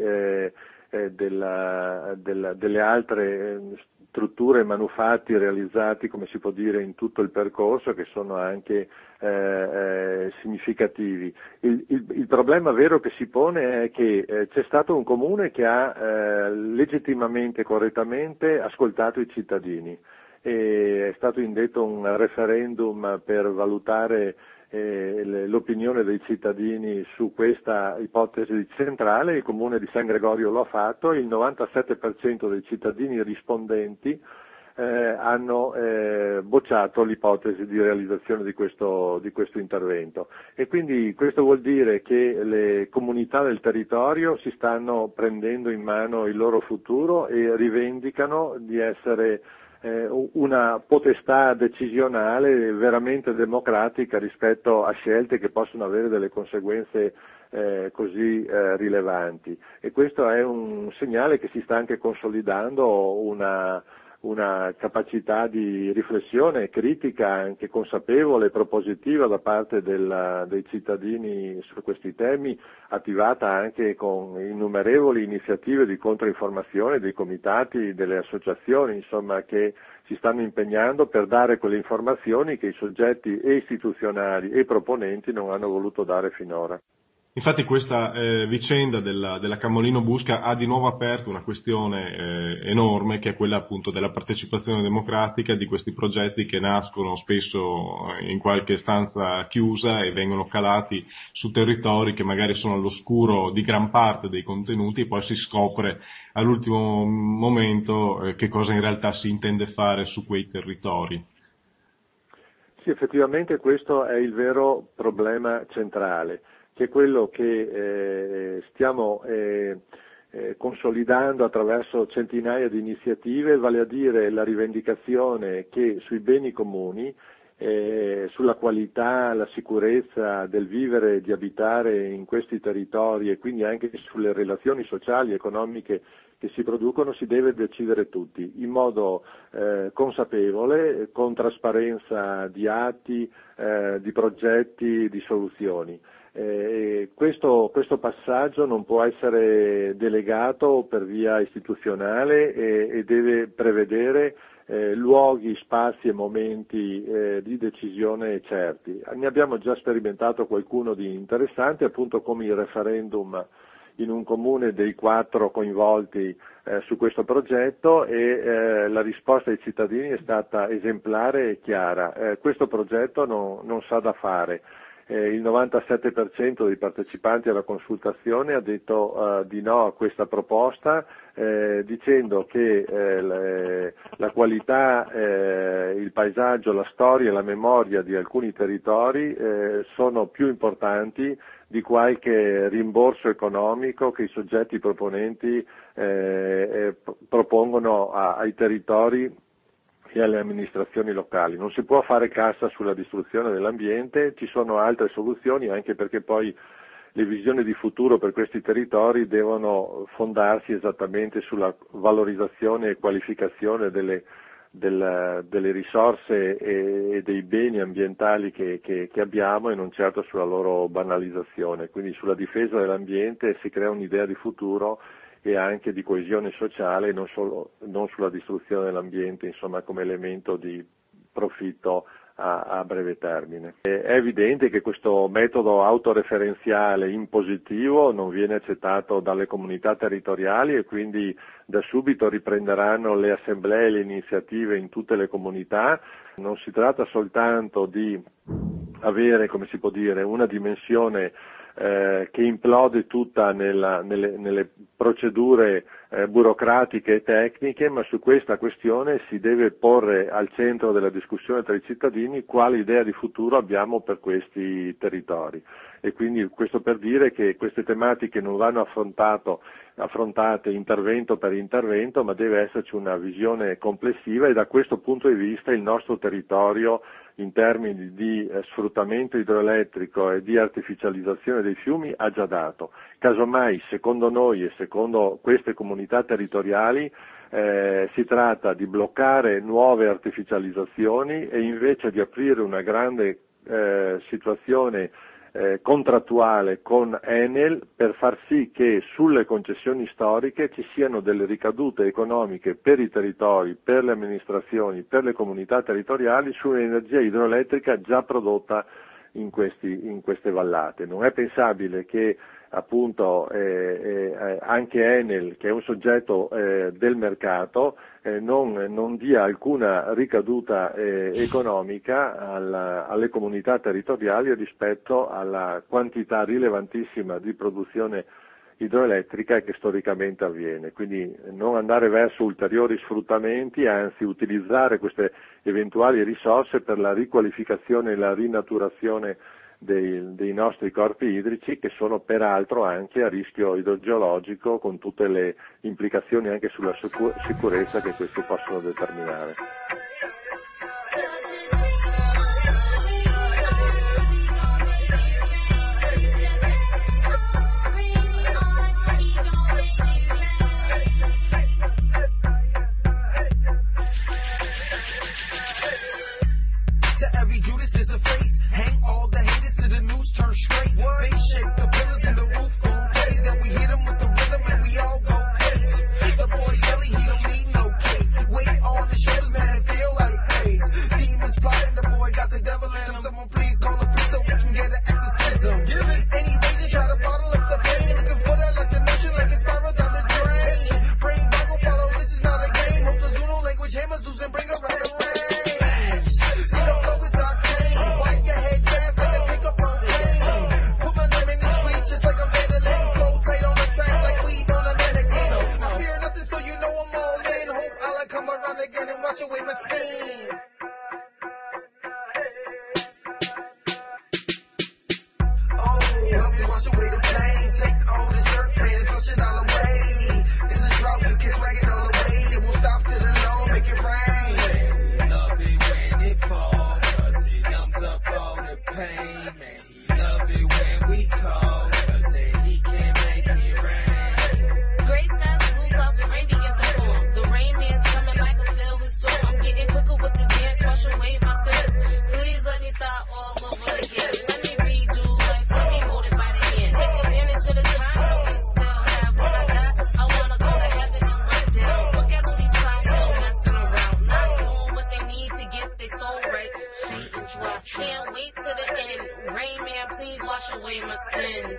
delle altre strutture, manufatti realizzati, come si può dire, in tutto il percorso, che sono anche significativi. Il problema vero che si pone è che c'è stato un comune che ha legittimamente, correttamente ascoltato i cittadini, e è stato indetto un referendum per valutare l'opinione dei cittadini su questa ipotesi di centrale. Il comune di San Gregorio lo ha fatto, il 97% dei cittadini rispondenti hanno bocciato l'ipotesi di realizzazione di questo intervento, e quindi questo vuol dire che le comunità del territorio si stanno prendendo in mano il loro futuro e rivendicano di essere una potestà decisionale veramente democratica rispetto a scelte che possono avere delle conseguenze così rilevanti, e questo è un segnale che si sta anche consolidando una capacità di riflessione critica, anche consapevole e propositiva da parte dei cittadini su questi temi, attivata anche con innumerevoli iniziative di controinformazione dei comitati, delle associazioni, insomma, che si stanno impegnando per dare quelle informazioni che i soggetti e istituzionali e proponenti non hanno voluto dare finora. Infatti questa vicenda della Camolino Busca ha di nuovo aperto una questione enorme, che è quella appunto della partecipazione democratica di questi progetti che nascono spesso in qualche stanza chiusa e vengono calati su territori che magari sono all'oscuro di gran parte dei contenuti, e poi si scopre all'ultimo momento che cosa in realtà si intende fare su quei territori. Sì, effettivamente questo è il vero problema centrale, che è quello che stiamo consolidando attraverso centinaia di iniziative, vale a dire la rivendicazione che sui beni comuni, sulla qualità, la sicurezza del vivere e di abitare in questi territori, e quindi anche sulle relazioni sociali e economiche che si producono, si deve decidere tutti, in modo consapevole, con trasparenza di atti, di progetti, di soluzioni. Questo passaggio non può essere delegato per via istituzionale e deve prevedere luoghi, spazi e momenti di decisione certi. Ne abbiamo già sperimentato qualcuno di interessante, appunto come il referendum in un comune dei 4 coinvolti su questo progetto, e la risposta ai cittadini è stata esemplare e chiara. Questo progetto non sa da fare. Il 97% dei partecipanti alla consultazione ha detto di no a questa proposta, dicendo che la qualità, il paesaggio, la storia e la memoria di alcuni territori sono più importanti di qualche rimborso economico che i soggetti proponenti propongono ai territori e alle amministrazioni locali. Non si può fare cassa sulla distruzione dell'ambiente, ci sono altre soluzioni, anche perché poi le visioni di futuro per questi territori devono fondarsi esattamente sulla valorizzazione e qualificazione delle risorse e dei beni ambientali che abbiamo, e non certo sulla loro banalizzazione. Quindi sulla difesa dell'ambiente si crea un'idea di futuro e anche di coesione sociale, non sulla distruzione dell'ambiente, insomma, come elemento di profitto a breve termine. È evidente che questo metodo autoreferenziale impositivo non viene accettato dalle comunità territoriali, e quindi da subito riprenderanno le assemblee e le iniziative in tutte le comunità. Non si tratta soltanto di avere, come si può dire, una dimensione che implode tutta nelle procedure burocratiche e tecniche, ma su questa questione si deve porre al centro della discussione tra i cittadini quale idea di futuro abbiamo per questi territori. E quindi questo per dire che queste tematiche non vanno affrontate intervento per intervento, ma deve esserci una visione complessiva, e da questo punto di vista il nostro territorio, in termini di sfruttamento idroelettrico e di artificializzazione dei fiumi, ha già dato. Casomai, secondo noi e secondo queste comunità territoriali, si tratta di bloccare nuove artificializzazioni e invece di aprire una grande situazione contrattuale con Enel per far sì che sulle concessioni storiche ci siano delle ricadute economiche per i territori, per le amministrazioni, per le comunità territoriali sull'energia idroelettrica già prodotta in queste vallate. Non è pensabile che appunto anche Enel, che è un soggetto del mercato, non dia alcuna ricaduta economica alle comunità territoriali rispetto alla quantità rilevantissima di produzione idroelettrica che storicamente avviene. Quindi non andare verso ulteriori sfruttamenti, anzi utilizzare queste eventuali risorse per la riqualificazione e la rinaturazione dei nostri corpi idrici, che sono peraltro anche a rischio idrogeologico, con tutte le implicazioni anche sulla sicurezza che questi possono determinare. wash away the pain. Take all this dirt, man, and flush it all away. There's a drought, you can swag it all away. It won't stop till the Lord make it rain. Man, he love it when it fall, 'cause it numbs up all the pain. Man, he love it when we call, 'cause then he can make it rain. Gray skies, blue clouds, and rain begins to form. The rain man's coming like a filled with storm. I'm getting quicker with the dance, wash away my sins. Please let me start all over again. Let me redo life, let me hold it by the hand. Take advantage of the time that we still have. When I die, I wanna go to heaven and look down. Look at all these clowns still messing around, not doing what they need to get their soul right. Can't wait to the end. Rain man, please wash away my sins.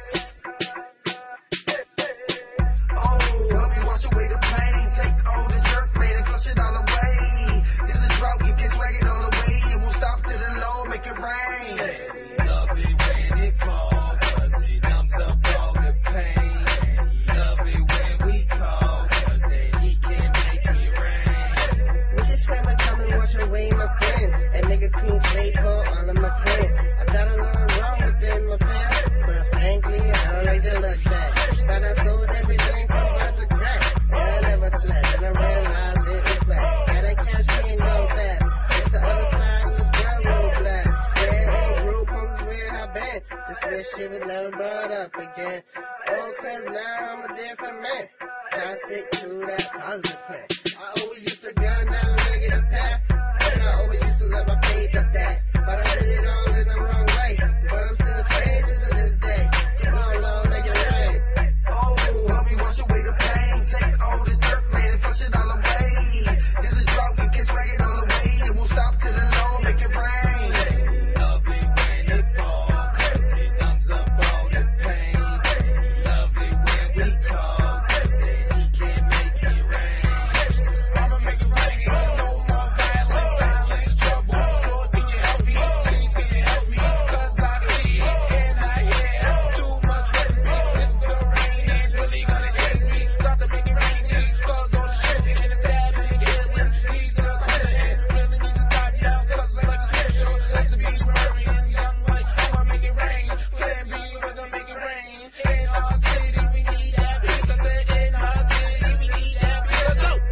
Oh, help me wash away the pain. Take all this dirt, man, and flush it all away. There's a drought, you can swag it all away. It won't stop till the Lord make it rain. Man, he love it when it fall, 'cause it numbs up all the pain. Man, he love it when we call, 'cause then he can make it rain. Wish this friend would come and wash away my sin and make a clean slate for all of my friends. I've got a lot wrong within my past, but frankly, I don't like to look back. But I sold everything from front to crack, and I never slept, and I realized it was black. Got a cash came down fast. It's the other side of the railroad black. Yeah, ain't group homes where I've been. Just wish shit was never brought up again. Oh, 'cause now I'm a different man. I stick to that positive plan. I always used to gun down the negative path, and I always used to let my paper stack. But I did it all in the wrong way. But I'm still changing to this day. Come on, Lord, make it rain. Oh, help me wash away the pain. Take all this dirt, man, and flush it all away. There's a drought, you can swag it all away. It won't stop till the Lord make it rain. Man, he love it when it fall, 'cause it numbs up all the pain. Man, he love it when we call, 'cause then he can make it rain. I'ma make it rain, no more violence, silence, trouble. Lord, can you help me? Please, can you help me? 'Cause I see and I hear too much recipe. It's the rain, it's really gonna chase me. Start to make it rain, these cause all the shooting and the stabbing and killing. These are coming in, really need to stop now, 'cause I'm like a special. That's the beat worrying, young white, I'ma make it rain. Plan B, we're gonna make it rain. In our city, we need that peace. I said in our city, we need that peace. Let's go!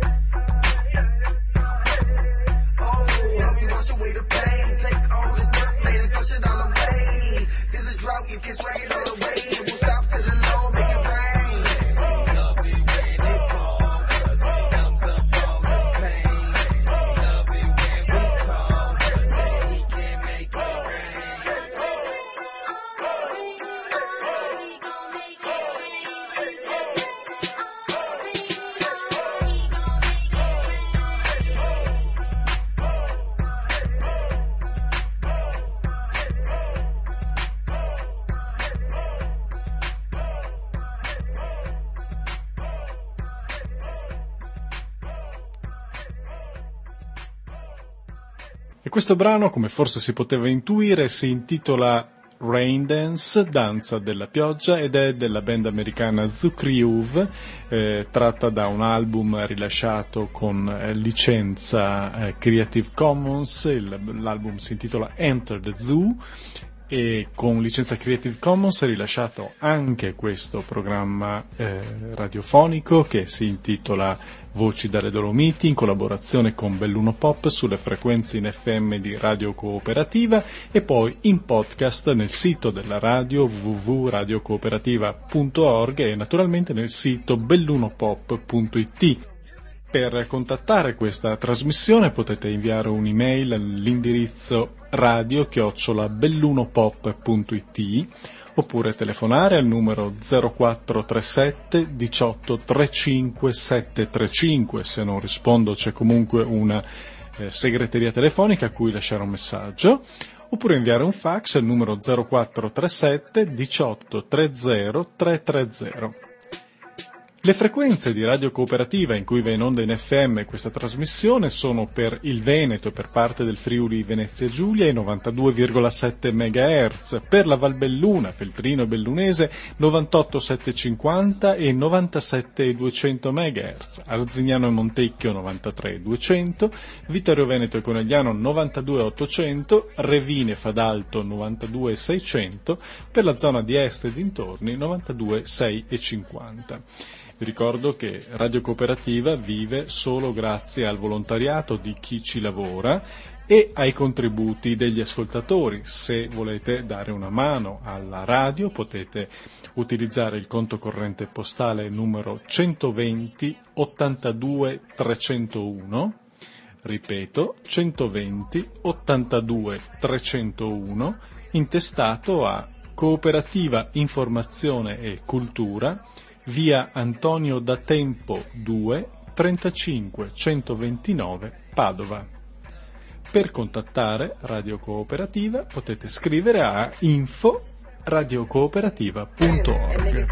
Oh, help me wash away the pain. Take all this dirt, man, and flush it all away. There's a drought, you can swag it all away. It won't stop till the Lord make it rain. Man, he love it when it fall, 'cause it numbs up all the pain. Man, he love it when we call, 'cause then he can make it rain. E questo brano, come forse si poteva intuire, si intitola Rain Dance, danza della pioggia, ed è della band americana Zukriuv, tratta da un album rilasciato con licenza Creative Commons. L'album si intitola Enter the Zoo, e con licenza Creative Commons è rilasciato anche questo programma radiofonico che si intitola Voci dalle Dolomiti, in collaborazione con Belluno Pop sulle frequenze in FM di Radio Cooperativa, e poi in podcast nel sito della radio www.radiocooperativa.org e naturalmente nel sito bellunopop.it. Per contattare questa trasmissione potete inviare un'email all'indirizzo radio@bellunopop.it oppure telefonare al numero 0437 18 35 735. Se non rispondo c'è comunque una segreteria telefonica a cui lasciare un messaggio, oppure inviare un fax al numero 0437 18 30 330. Le frequenze di Radio Cooperativa in cui va in onda in FM questa trasmissione sono per il Veneto e per parte del Friuli Venezia Giulia i 92,7 MHz, per la Valbelluna, Feltrino e Bellunese 98,750 e 97,200 MHz, Arzignano e Montecchio 93,200, Vittorio Veneto e Conegliano 92,800, Revine e Fadalto 92,600, per la zona di Est e dintorni 92,650. Vi ricordo che Radio Cooperativa vive solo grazie al volontariato di chi ci lavora e ai contributi degli ascoltatori. Se volete dare una mano alla radio potete utilizzare il conto corrente postale numero 120 82 301, ripeto 120 82 301, intestato a Cooperativa Informazione e Cultura, via Antonio da Tempo 2, 35 129 Padova. Per contattare Radio Cooperativa potete scrivere a info@radiocooperativa.org.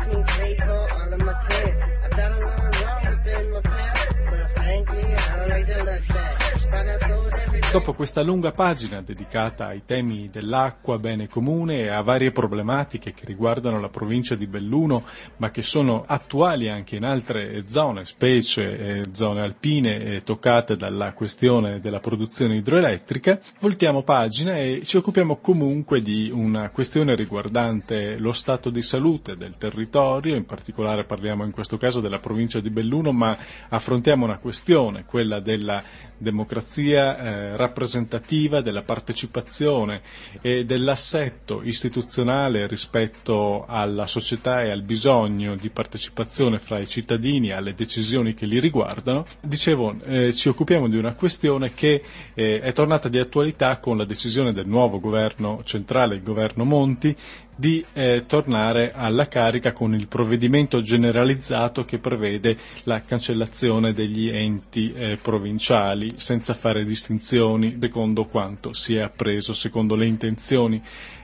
Dopo questa lunga pagina dedicata ai temi dell'acqua, bene comune, e a varie problematiche che riguardano la provincia di Belluno, ma che sono attuali anche in altre zone, specie zone alpine toccate dalla questione della produzione idroelettrica, voltiamo pagina e ci occupiamo comunque di una questione riguardante lo stato di salute del territorio. In particolare parliamo in questo caso della provincia di Belluno, ma affrontiamo una questione, quella della democrazia rappresentativa, della partecipazione e dell'assetto istituzionale rispetto alla società e al bisogno di partecipazione fra i cittadini alle decisioni che li riguardano. Dicevo, ci occupiamo di una questione che è tornata di attualità con la decisione del nuovo governo centrale, il governo Monti, di tornare alla carica con il provvedimento generalizzato che prevede la cancellazione degli enti provinciali senza fare distinzioni secondo quanto si è appreso, secondo le intenzioni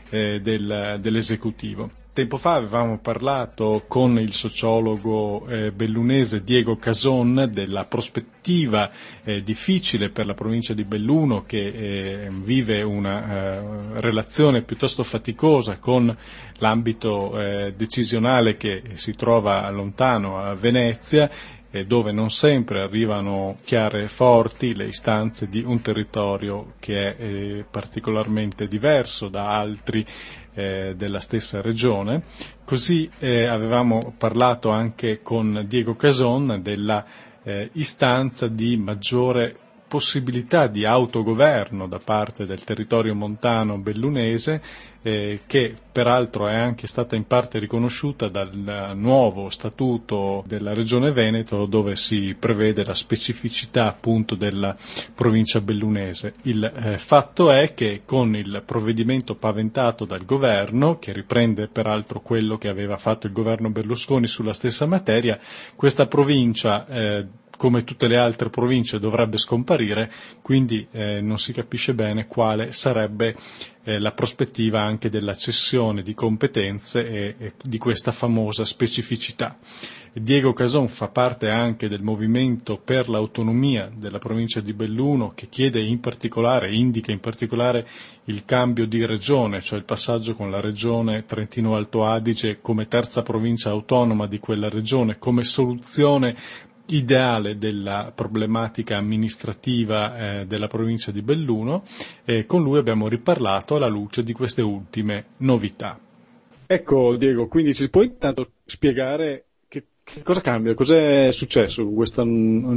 dell'esecutivo. Tempo fa avevamo parlato con il sociologo bellunese Diego Cason della prospettiva difficile per la provincia di Belluno, che vive una relazione piuttosto faticosa con l'ambito decisionale che si trova lontano a Venezia, dove non sempre arrivano chiare e forti le istanze di un territorio che è particolarmente diverso da altri della stessa regione. Così avevamo parlato anche con Diego Cason della istanza di maggiore possibilità di autogoverno da parte del territorio montano bellunese, che peraltro è anche stata in parte riconosciuta dal nuovo statuto della Regione Veneto, dove si prevede la specificità appunto della provincia bellunese. Il fatto è che con il provvedimento paventato dal governo, che riprende peraltro quello che aveva fatto il governo Berlusconi sulla stessa materia, questa provincia come tutte le altre province dovrebbe scomparire, quindi non si capisce bene quale sarebbe la prospettiva anche della cessione di competenze e di questa famosa specificità. Diego Cason fa parte anche del movimento per l'autonomia della provincia di Belluno, che chiede indica in particolare il cambio di regione, cioè il passaggio con la regione Trentino-Alto Adige come terza provincia autonoma di quella regione, come soluzione ideale della problematica amministrativa della provincia di Belluno, e con lui abbiamo riparlato alla luce di queste ultime novità. Ecco Diego, quindi ci puoi intanto spiegare che cosa cambia, cos'è successo con questo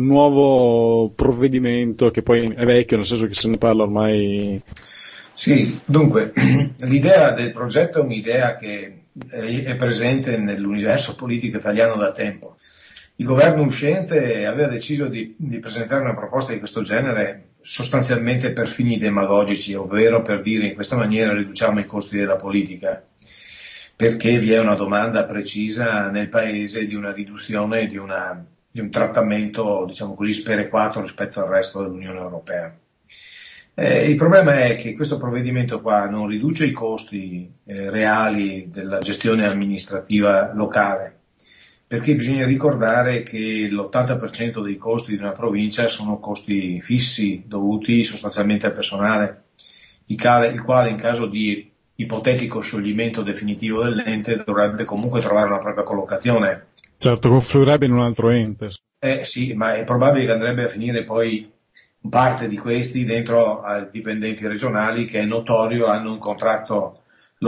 nuovo provvedimento, che poi è vecchio nel senso che se ne parla ormai? Sì, dunque l'idea del progetto è un'idea che è presente nell'universo politico italiano da tempo. Il governo uscente aveva deciso di presentare una proposta di questo genere sostanzialmente per fini demagogici, ovvero per dire in questa maniera riduciamo i costi della politica, perché vi è una domanda precisa nel Paese di una riduzione di un trattamento, diciamo così, sperequato rispetto al resto dell'Unione Europea. Il problema è che questo provvedimento qua non riduce i costi reali della gestione amministrativa locale, perché bisogna ricordare che l'80% dei costi di una provincia sono costi fissi dovuti sostanzialmente al personale, il quale in caso di ipotetico scioglimento definitivo dell'ente dovrebbe comunque trovare una propria collocazione. Certo, confluirebbe in un altro ente. Sì, ma è probabile che andrebbe a finire poi parte di questi dentro ai dipendenti regionali che è notorio hanno un contratto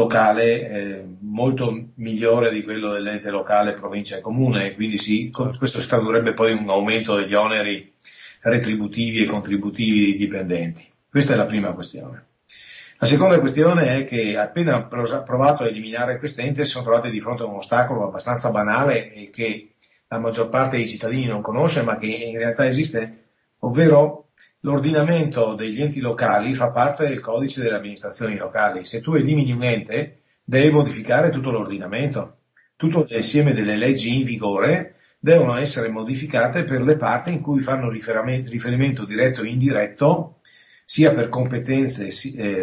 locale molto migliore di quello dell'ente locale, provincia e comune, e quindi questo si tradurrebbe poi in un aumento degli oneri retributivi e contributivi dei dipendenti. Questa è la prima questione. La seconda questione è che appena provato a eliminare quest'ente si sono trovati di fronte a un ostacolo abbastanza banale e che la maggior parte dei cittadini non conosce ma che in realtà esiste, ovvero l'ordinamento degli enti locali fa parte del codice delle amministrazioni locali. Se tu elimini un ente devi modificare tutto l'ordinamento, tutto l'insieme delle leggi in vigore devono essere modificate per le parti in cui fanno riferimento diretto e indiretto sia per competenze,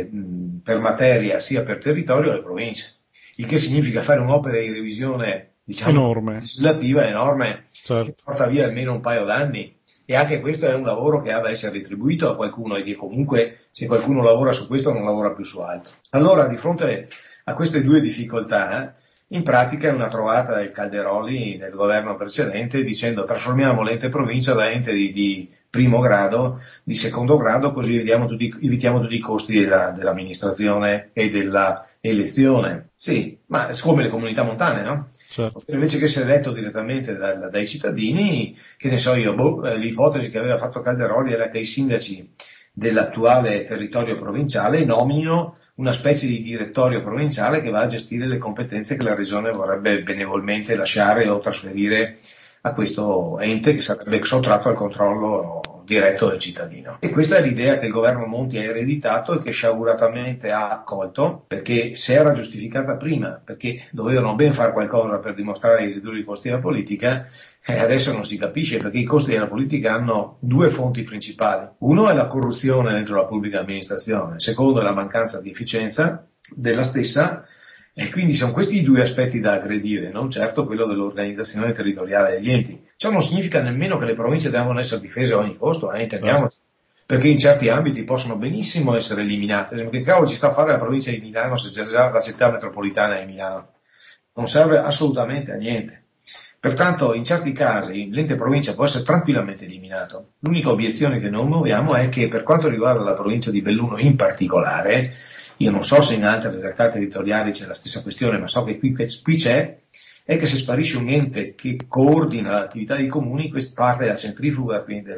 per materia, sia per territorio alle province. Il che significa fare un'opera di revisione, legislativa enorme, certo, che porta via almeno un paio d'anni. E anche questo è un lavoro che ha da essere retribuito a qualcuno e che comunque, se qualcuno lavora su questo, non lavora più su altro. Allora, di fronte a queste due difficoltà, in pratica è una trovata del Calderoli, del governo precedente, dicendo trasformiamo l'ente provincia da ente di primo grado, di secondo grado, così evitiamo tutti i costi dell'amministrazione e della elezione. Sì, ma come le comunità montane, no? Certo. Invece che essere eletto direttamente dai cittadini, che ne so io, l'ipotesi che aveva fatto Calderoli era che i sindaci dell'attuale territorio provinciale nominino una specie di direttorio provinciale che va a gestire le competenze che la regione vorrebbe benevolmente lasciare o trasferire a questo ente che sarebbe sottratto al controllo diretto del cittadino. E questa è l'idea che il governo Monti ha ereditato e che sciaguratamente ha accolto, perché se era giustificata prima, perché dovevano ben fare qualcosa per dimostrare di ridurre i costi della politica, adesso non si capisce, perché i costi della politica hanno due fonti principali. Uno è la corruzione dentro la pubblica amministrazione, secondo è la mancanza di efficienza della stessa. E quindi sono questi i due aspetti da aggredire, non certo quello dell'organizzazione territoriale degli enti. Ciò non significa nemmeno che le province devono essere difese a ogni costo, intendiamoci, perché in certi ambiti possono benissimo essere eliminate. Che cavolo ci sta a fare la provincia di Milano se c'è già la città metropolitana di Milano? Non serve assolutamente a niente. Pertanto in certi casi l'ente provincia può essere tranquillamente eliminato. L'unica obiezione che noi muoviamo è che per quanto riguarda la provincia di Belluno in particolare, io non so se in altre realtà territoriali c'è la stessa questione, ma so che qui c'è, è che se sparisce un ente che coordina l'attività dei comuni, questa parte della centrifuga, quindi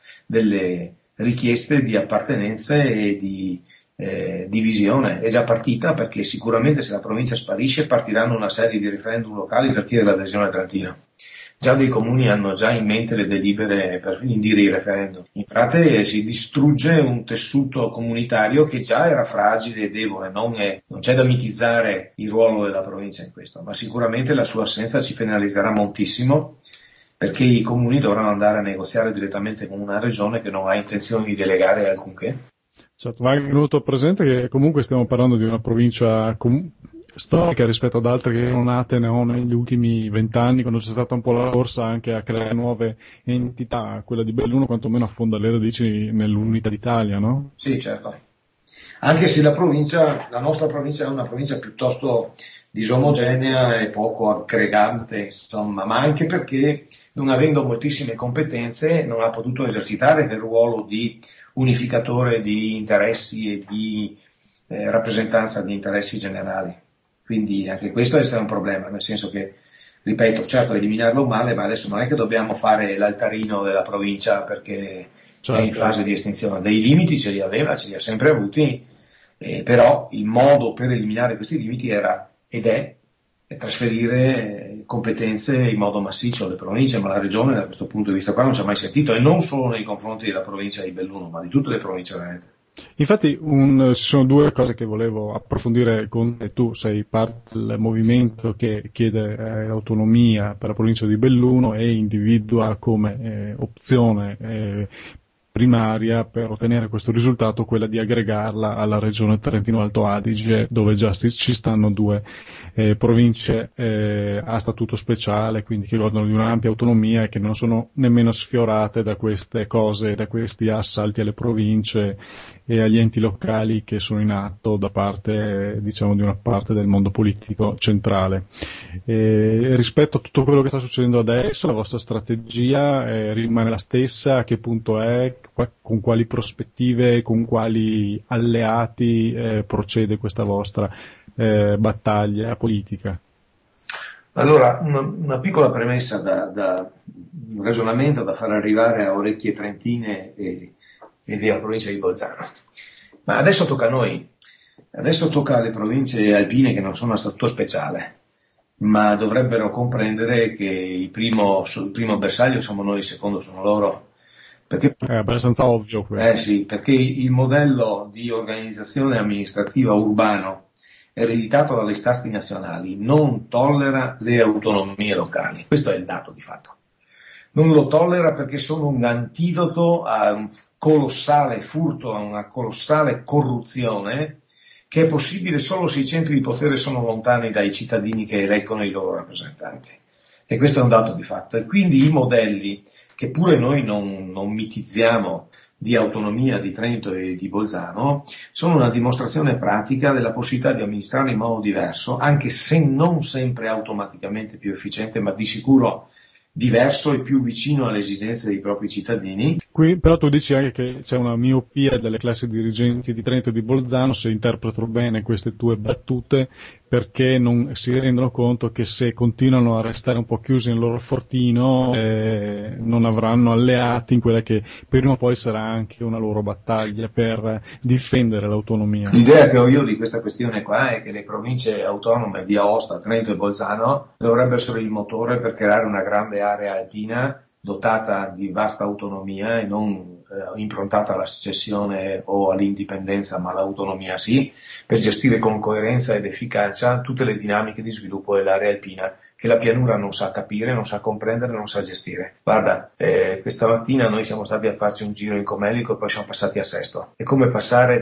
delle richieste di appartenenze e di divisione, è già partita, perché sicuramente se la provincia sparisce partiranno una serie di referendum locali per chiedere l'adesione a Trentino. Già dei comuni hanno già in mente le delibere per indire i referendum. In pratica si distrugge un tessuto comunitario che già era fragile e debole, non c'è da mitizzare il ruolo della provincia in questo, ma sicuramente la sua assenza ci penalizzerà moltissimo, perché i comuni dovranno andare a negoziare direttamente con una regione che non ha intenzione di delegare alcunché. Certo, va venuto presente che comunque stiamo parlando di una provincia storica rispetto ad altre che sono nate negli ultimi 20 anni, quando c'è stata un po' la corsa anche a creare nuove entità. Quella di Belluno quantomeno affonda le radici nell'unità d'Italia, no? Sì, certo. Anche se la nostra provincia è una provincia piuttosto disomogenea e poco aggregante, insomma, ma anche perché non avendo moltissime competenze non ha potuto esercitare quel ruolo di unificatore di interessi e di rappresentanza di interessi generali. Quindi anche questo è stato un problema, nel senso che, ripeto, certo eliminarlo male, ma adesso non è che dobbiamo fare l'altarino della provincia perché è in fase di estinzione. Dei limiti ce li ha sempre avuti, però il modo per eliminare questi limiti era ed è trasferire competenze in modo massiccio alle province, ma la regione da questo punto di vista qua non ci ha mai sentito, e non solo nei confronti della provincia di Belluno, ma di tutte le province venete. Infatti ci sono due cose che volevo approfondire con te. Tu sei parte del movimento che chiede l'autonomia per la provincia di Belluno e individua come opzione primaria per ottenere questo risultato, quella di aggregarla alla regione Trentino-Alto Adige, dove già ci stanno due province a statuto speciale, quindi che godono di un'ampia autonomia e che non sono nemmeno sfiorate da queste cose, da questi assalti alle province e agli enti locali che sono in atto da parte, diciamo, di una parte del mondo politico centrale. Rispetto a tutto quello che sta succedendo adesso, la vostra strategia rimane la stessa? A che punto è? Con quali prospettive, con quali alleati procede questa vostra battaglia politica? Allora, una piccola premessa un ragionamento da far arrivare a orecchie trentine e della provincia di Bolzano. Ma adesso tocca a noi, adesso tocca alle province alpine che non sono a statuto speciale, ma dovrebbero comprendere che il primo bersaglio siamo noi, il secondo sono loro. Perché, è abbastanza ovvio questo. Sì, perché il modello di organizzazione amministrativa urbano ereditato dalle stati nazionali non tollera le autonomie locali. Questo è il dato di fatto. Non lo tollera perché sono un antidoto a un colossale furto, a una colossale corruzione che è possibile solo se i centri di potere sono lontani dai cittadini che eleggono i loro rappresentanti. E questo è un dato di fatto. E quindi i modelli che pure noi non mitizziamo di autonomia di Trento e di Bolzano sono una dimostrazione pratica della possibilità di amministrare in modo diverso, anche se non sempre automaticamente più efficiente, ma di sicuro diverso e più vicino alle esigenze dei propri cittadini. Qui però tu dici anche che c'è una miopia delle classi dirigenti di Trento e di Bolzano, se interpreto bene queste tue battute, perché non si rendono conto che se continuano a restare un po' chiusi nel loro fortino non avranno alleati in quella che prima o poi sarà anche una loro battaglia per difendere l'autonomia. L'idea che ho io di questa questione qua è che le province autonome di Aosta, Trento e Bolzano dovrebbero essere il motore per creare una grande area alpina dotata di vasta autonomia e non improntata alla secessione o all'indipendenza, ma all'autonomia sì, per gestire con coerenza ed efficacia tutte le dinamiche di sviluppo dell'area alpina che la pianura non sa capire, non sa comprendere, non sa gestire. Guarda, questa mattina noi siamo stati a farci un giro in Comelico e poi siamo passati a Sesto. È come passare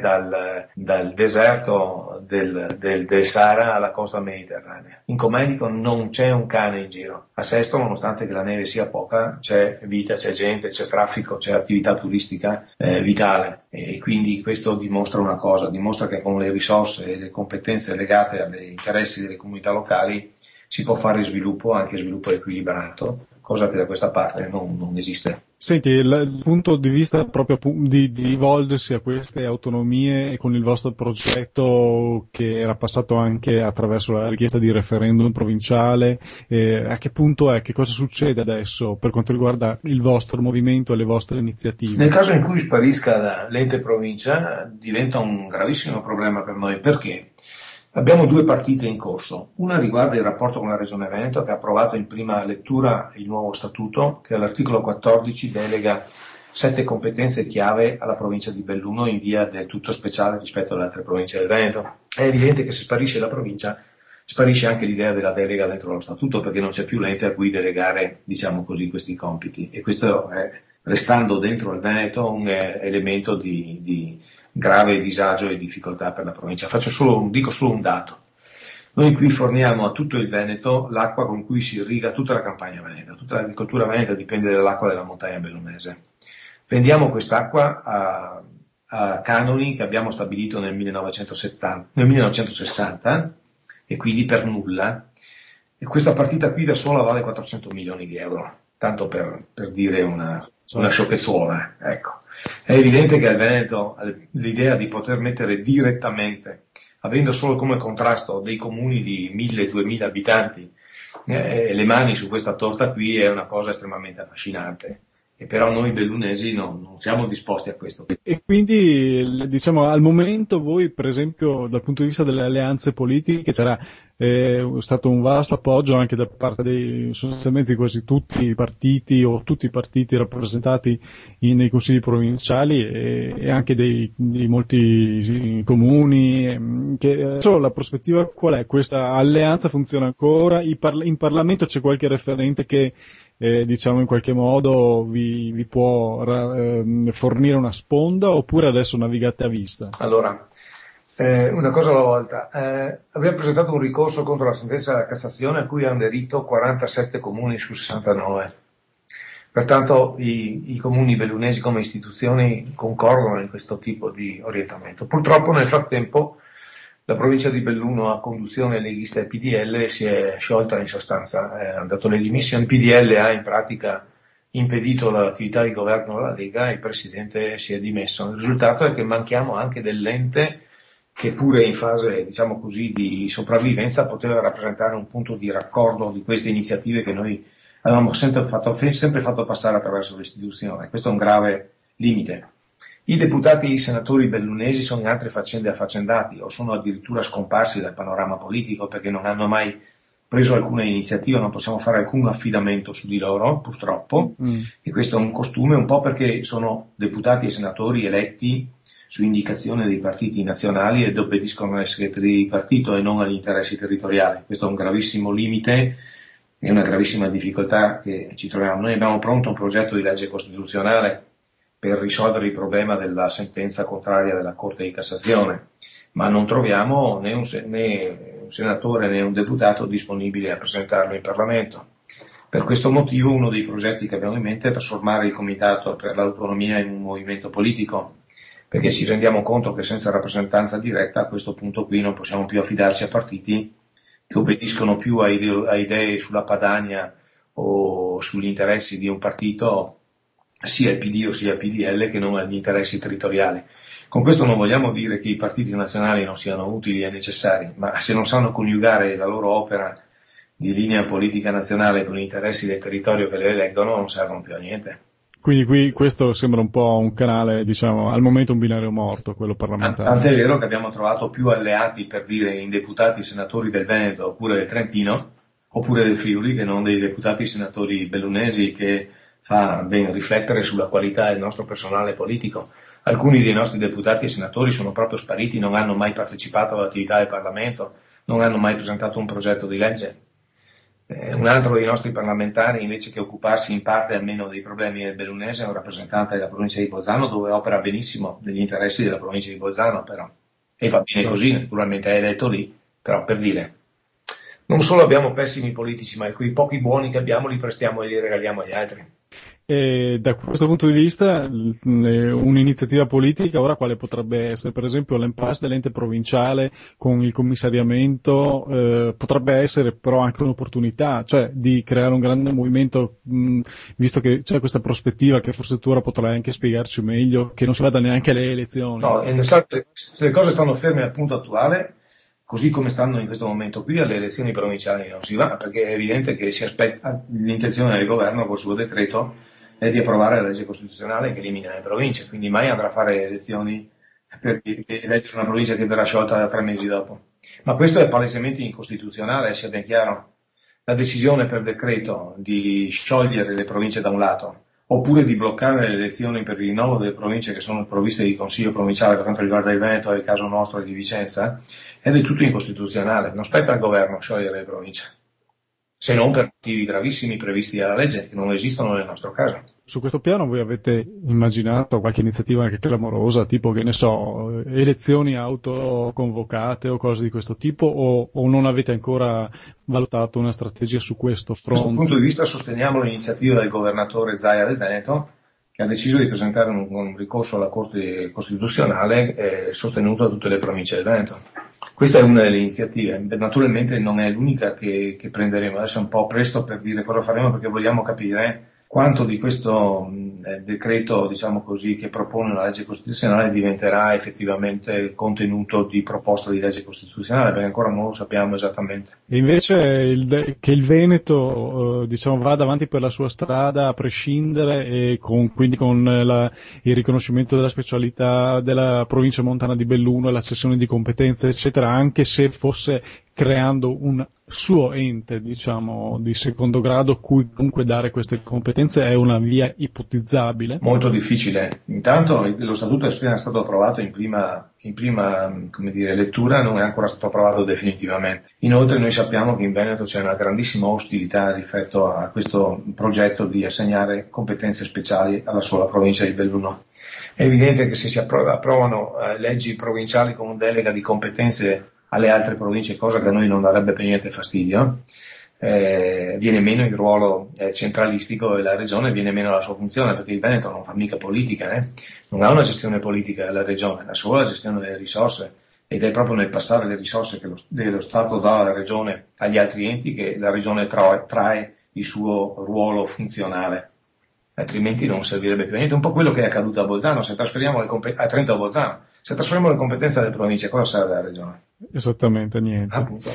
dal deserto del Sahara alla costa mediterranea. In Comelico non c'è un cane in giro. A Sesto, nonostante che la neve sia poca, c'è vita, c'è gente, c'è traffico, c'è attività turistica vitale. E quindi questo dimostra una cosa, dimostra che con le risorse e le competenze legate agli interessi delle comunità locali si può fare sviluppo, anche sviluppo equilibrato, cosa che da questa parte non esiste. Senti, il punto di vista proprio di rivolgersi a queste autonomie con il vostro progetto che era passato anche attraverso la richiesta di referendum provinciale, a che punto è? Che cosa succede adesso per quanto riguarda il vostro movimento e le vostre iniziative? Nel caso in cui sparisca l'ente provincia diventa un gravissimo problema per noi, perché abbiamo due partite in corso. Una riguarda il rapporto con la Regione Veneto, che ha approvato in prima lettura il nuovo statuto, che all'articolo 14 delega 7 competenze chiave alla provincia di Belluno in via del tutto speciale rispetto alle altre province del Veneto. È evidente che se sparisce la provincia, sparisce anche l'idea della delega dentro lo statuto, perché non c'è più l'ente a cui delegare, diciamo così, questi compiti. E questo è, restando dentro il Veneto, un elemento di grave disagio e difficoltà per la provincia. Dico solo un dato. Noi qui forniamo a tutto il Veneto l'acqua con cui si irriga tutta la campagna veneta. Tutta l'agricoltura veneta dipende dall'acqua della montagna bellunese. Vendiamo quest'acqua a canoni che abbiamo stabilito nel 1960 e quindi per nulla. E questa partita qui da sola vale 400 milioni di euro, tanto per dire una sciocchezzuola, ecco. È evidente che al Veneto l'idea di poter mettere direttamente, avendo solo come contrasto dei comuni di 1000-2000 abitanti, le mani su questa torta qui è una cosa estremamente affascinante. E però noi bellunesi non siamo disposti a questo. E quindi, diciamo, al momento voi, per esempio, dal punto di vista delle alleanze politiche, c'era è stato un vasto appoggio anche da parte sostanzialmente di quasi tutti i partiti o tutti i partiti rappresentati nei consigli provinciali e anche di molti comuni. Che adesso la prospettiva qual è? Questa alleanza funziona ancora? In Parlamento c'è qualche referente che diciamo in qualche modo vi può fornire una sponda, oppure adesso navigate a vista? Allora, una cosa alla volta. Abbiamo presentato un ricorso contro la sentenza della Cassazione a cui hanno aderito 47 comuni su 69. Pertanto i comuni bellunesi come istituzioni concordano in questo tipo di orientamento. Purtroppo nel frattempo la provincia di Belluno, a conduzione leghista e PDL, si è sciolta in sostanza, hanno dato le dimissioni. Il PDL ha in pratica impedito l'attività di governo della Lega e il presidente si è dimesso. Il risultato è che manchiamo anche dell'ente che pure in fase, diciamo così, di sopravvivenza poteva rappresentare un punto di raccordo di queste iniziative che noi avevamo sempre fatto passare attraverso l'istituzione. Questo è un grave limite. I deputati e i senatori bellunesi sono in altre faccende affaccendati o sono addirittura scomparsi dal panorama politico perché non hanno mai preso alcuna iniziativa, non possiamo fare alcun affidamento su di loro, purtroppo, e questo è un costume un po' perché sono deputati e senatori eletti su indicazione dei partiti nazionali ed obbediscono alle segreterie di partito e non agli interessi territoriali. Questo è un gravissimo limite e una gravissima difficoltà che ci troviamo. Noi abbiamo pronto un progetto di legge costituzionale per risolvere il problema della sentenza contraria della Corte di Cassazione, ma non troviamo né un senatore né un deputato disponibile a presentarlo in Parlamento. Per questo motivo uno dei progetti che abbiamo in mente è trasformare il Comitato per l'Autonomia in un movimento politico, perché ci rendiamo conto che senza rappresentanza diretta a questo punto qui non possiamo più affidarci a partiti che obbediscono più a idee sulla padania o sugli interessi di un partito, sia il PD o sia il PDL, che non agli interessi territoriali. Con questo non vogliamo dire che i partiti nazionali non siano utili e necessari, ma se non sanno coniugare la loro opera di linea politica nazionale con gli interessi del territorio che le eleggono, non servono più a niente. Quindi qui questo sembra un po' un canale, diciamo, al momento un binario morto, quello parlamentare. Tant'è vero che abbiamo trovato più alleati, per dire, in deputati e senatori del Veneto oppure del Trentino, oppure del Friuli, che non dei deputati e senatori bellunesi, che fa ben riflettere sulla qualità del nostro personale politico. Alcuni dei nostri deputati e senatori sono proprio spariti, non hanno mai partecipato all'attività del Parlamento, non hanno mai presentato un progetto di legge. Un altro dei nostri parlamentari, invece che occuparsi in parte almeno dei problemi del bellunese, è un rappresentante della provincia di Bolzano, dove opera benissimo negli interessi della provincia di Bolzano, però. E va bene così, naturalmente è eletto lì, però per dire. Non solo abbiamo pessimi politici, ma quei pochi buoni che abbiamo li prestiamo e li regaliamo agli altri. E da questo punto di vista un'iniziativa politica ora quale potrebbe essere? Per esempio l'impasse dell'ente provinciale con il commissariamento potrebbe essere però anche un'opportunità, cioè di creare un grande movimento, visto che c'è questa prospettiva che forse tu ora potrai anche spiegarci meglio, che non si vada neanche alle elezioni. No, se le cose stanno ferme al punto attuale, così come stanno in questo momento qui, alle elezioni provinciali non si va, perché è evidente che si aspetta l'intenzione del governo col suo decreto è di approvare la legge costituzionale che elimina le province, quindi mai andrà a fare elezioni per eleggere una provincia che verrà sciolta da 3 mesi dopo. Ma questo è palesemente incostituzionale, sia ben chiaro. La decisione per decreto di sciogliere le province da un lato, oppure di bloccare le elezioni per il rinnovo delle province che sono provviste di consiglio provinciale per quanto riguarda il Veneto e il caso nostro di Vicenza, è del tutto incostituzionale. Non spetta al governo sciogliere le province, se non per motivi gravissimi previsti dalla legge, che non esistono nel nostro caso. Su questo piano voi avete immaginato qualche iniziativa anche clamorosa, tipo, che ne so, elezioni autoconvocate o cose di questo tipo, o non avete ancora valutato una strategia su questo fronte? Da questo punto di vista sosteniamo l'iniziativa del governatore Zaia del Veneto, che ha deciso di presentare un ricorso alla Corte Costituzionale sostenuto da tutte le province del Veneto. Questa è una delle iniziative, naturalmente non è l'unica che prenderemo, adesso è un po' presto per dire cosa faremo, perché vogliamo capire quanto di questo decreto, diciamo così, che propone una legge costituzionale diventerà effettivamente contenuto di proposta di legge costituzionale, perché ancora non lo sappiamo esattamente. E invece che il Veneto diciamo vada avanti per la sua strada a prescindere, e quindi con il riconoscimento della specialità della provincia montana di Belluno e la cessione di competenze eccetera, anche se fosse creando un suo ente, diciamo, di secondo grado cui comunque dare queste competenze è una via ipotizzabile? Molto difficile. Intanto lo statuto è appena stato approvato in prima come dire, lettura, non è ancora stato approvato definitivamente. Inoltre noi sappiamo che in Veneto c'è una grandissima ostilità rispetto a questo progetto di assegnare competenze speciali alla sola provincia di Belluno. È evidente che se si approvano leggi provinciali con delega di competenze alle altre province, cosa che a noi non darebbe per niente fastidio, viene meno il ruolo centralistico della regione, viene meno la sua funzione, perché il Veneto non fa mica politica, non ha una gestione politica della regione, ha solo la gestione delle risorse, ed è proprio nel passare le risorse che dello Stato dà alla regione agli altri enti che la regione trae il suo ruolo funzionale, altrimenti non servirebbe più a niente. Un po' quello che è accaduto a Bolzano, se trasferiamo a Trento a Bolzano, se trasferiamo le competenze alle province, cosa serve alla regione? Esattamente niente. Appunto.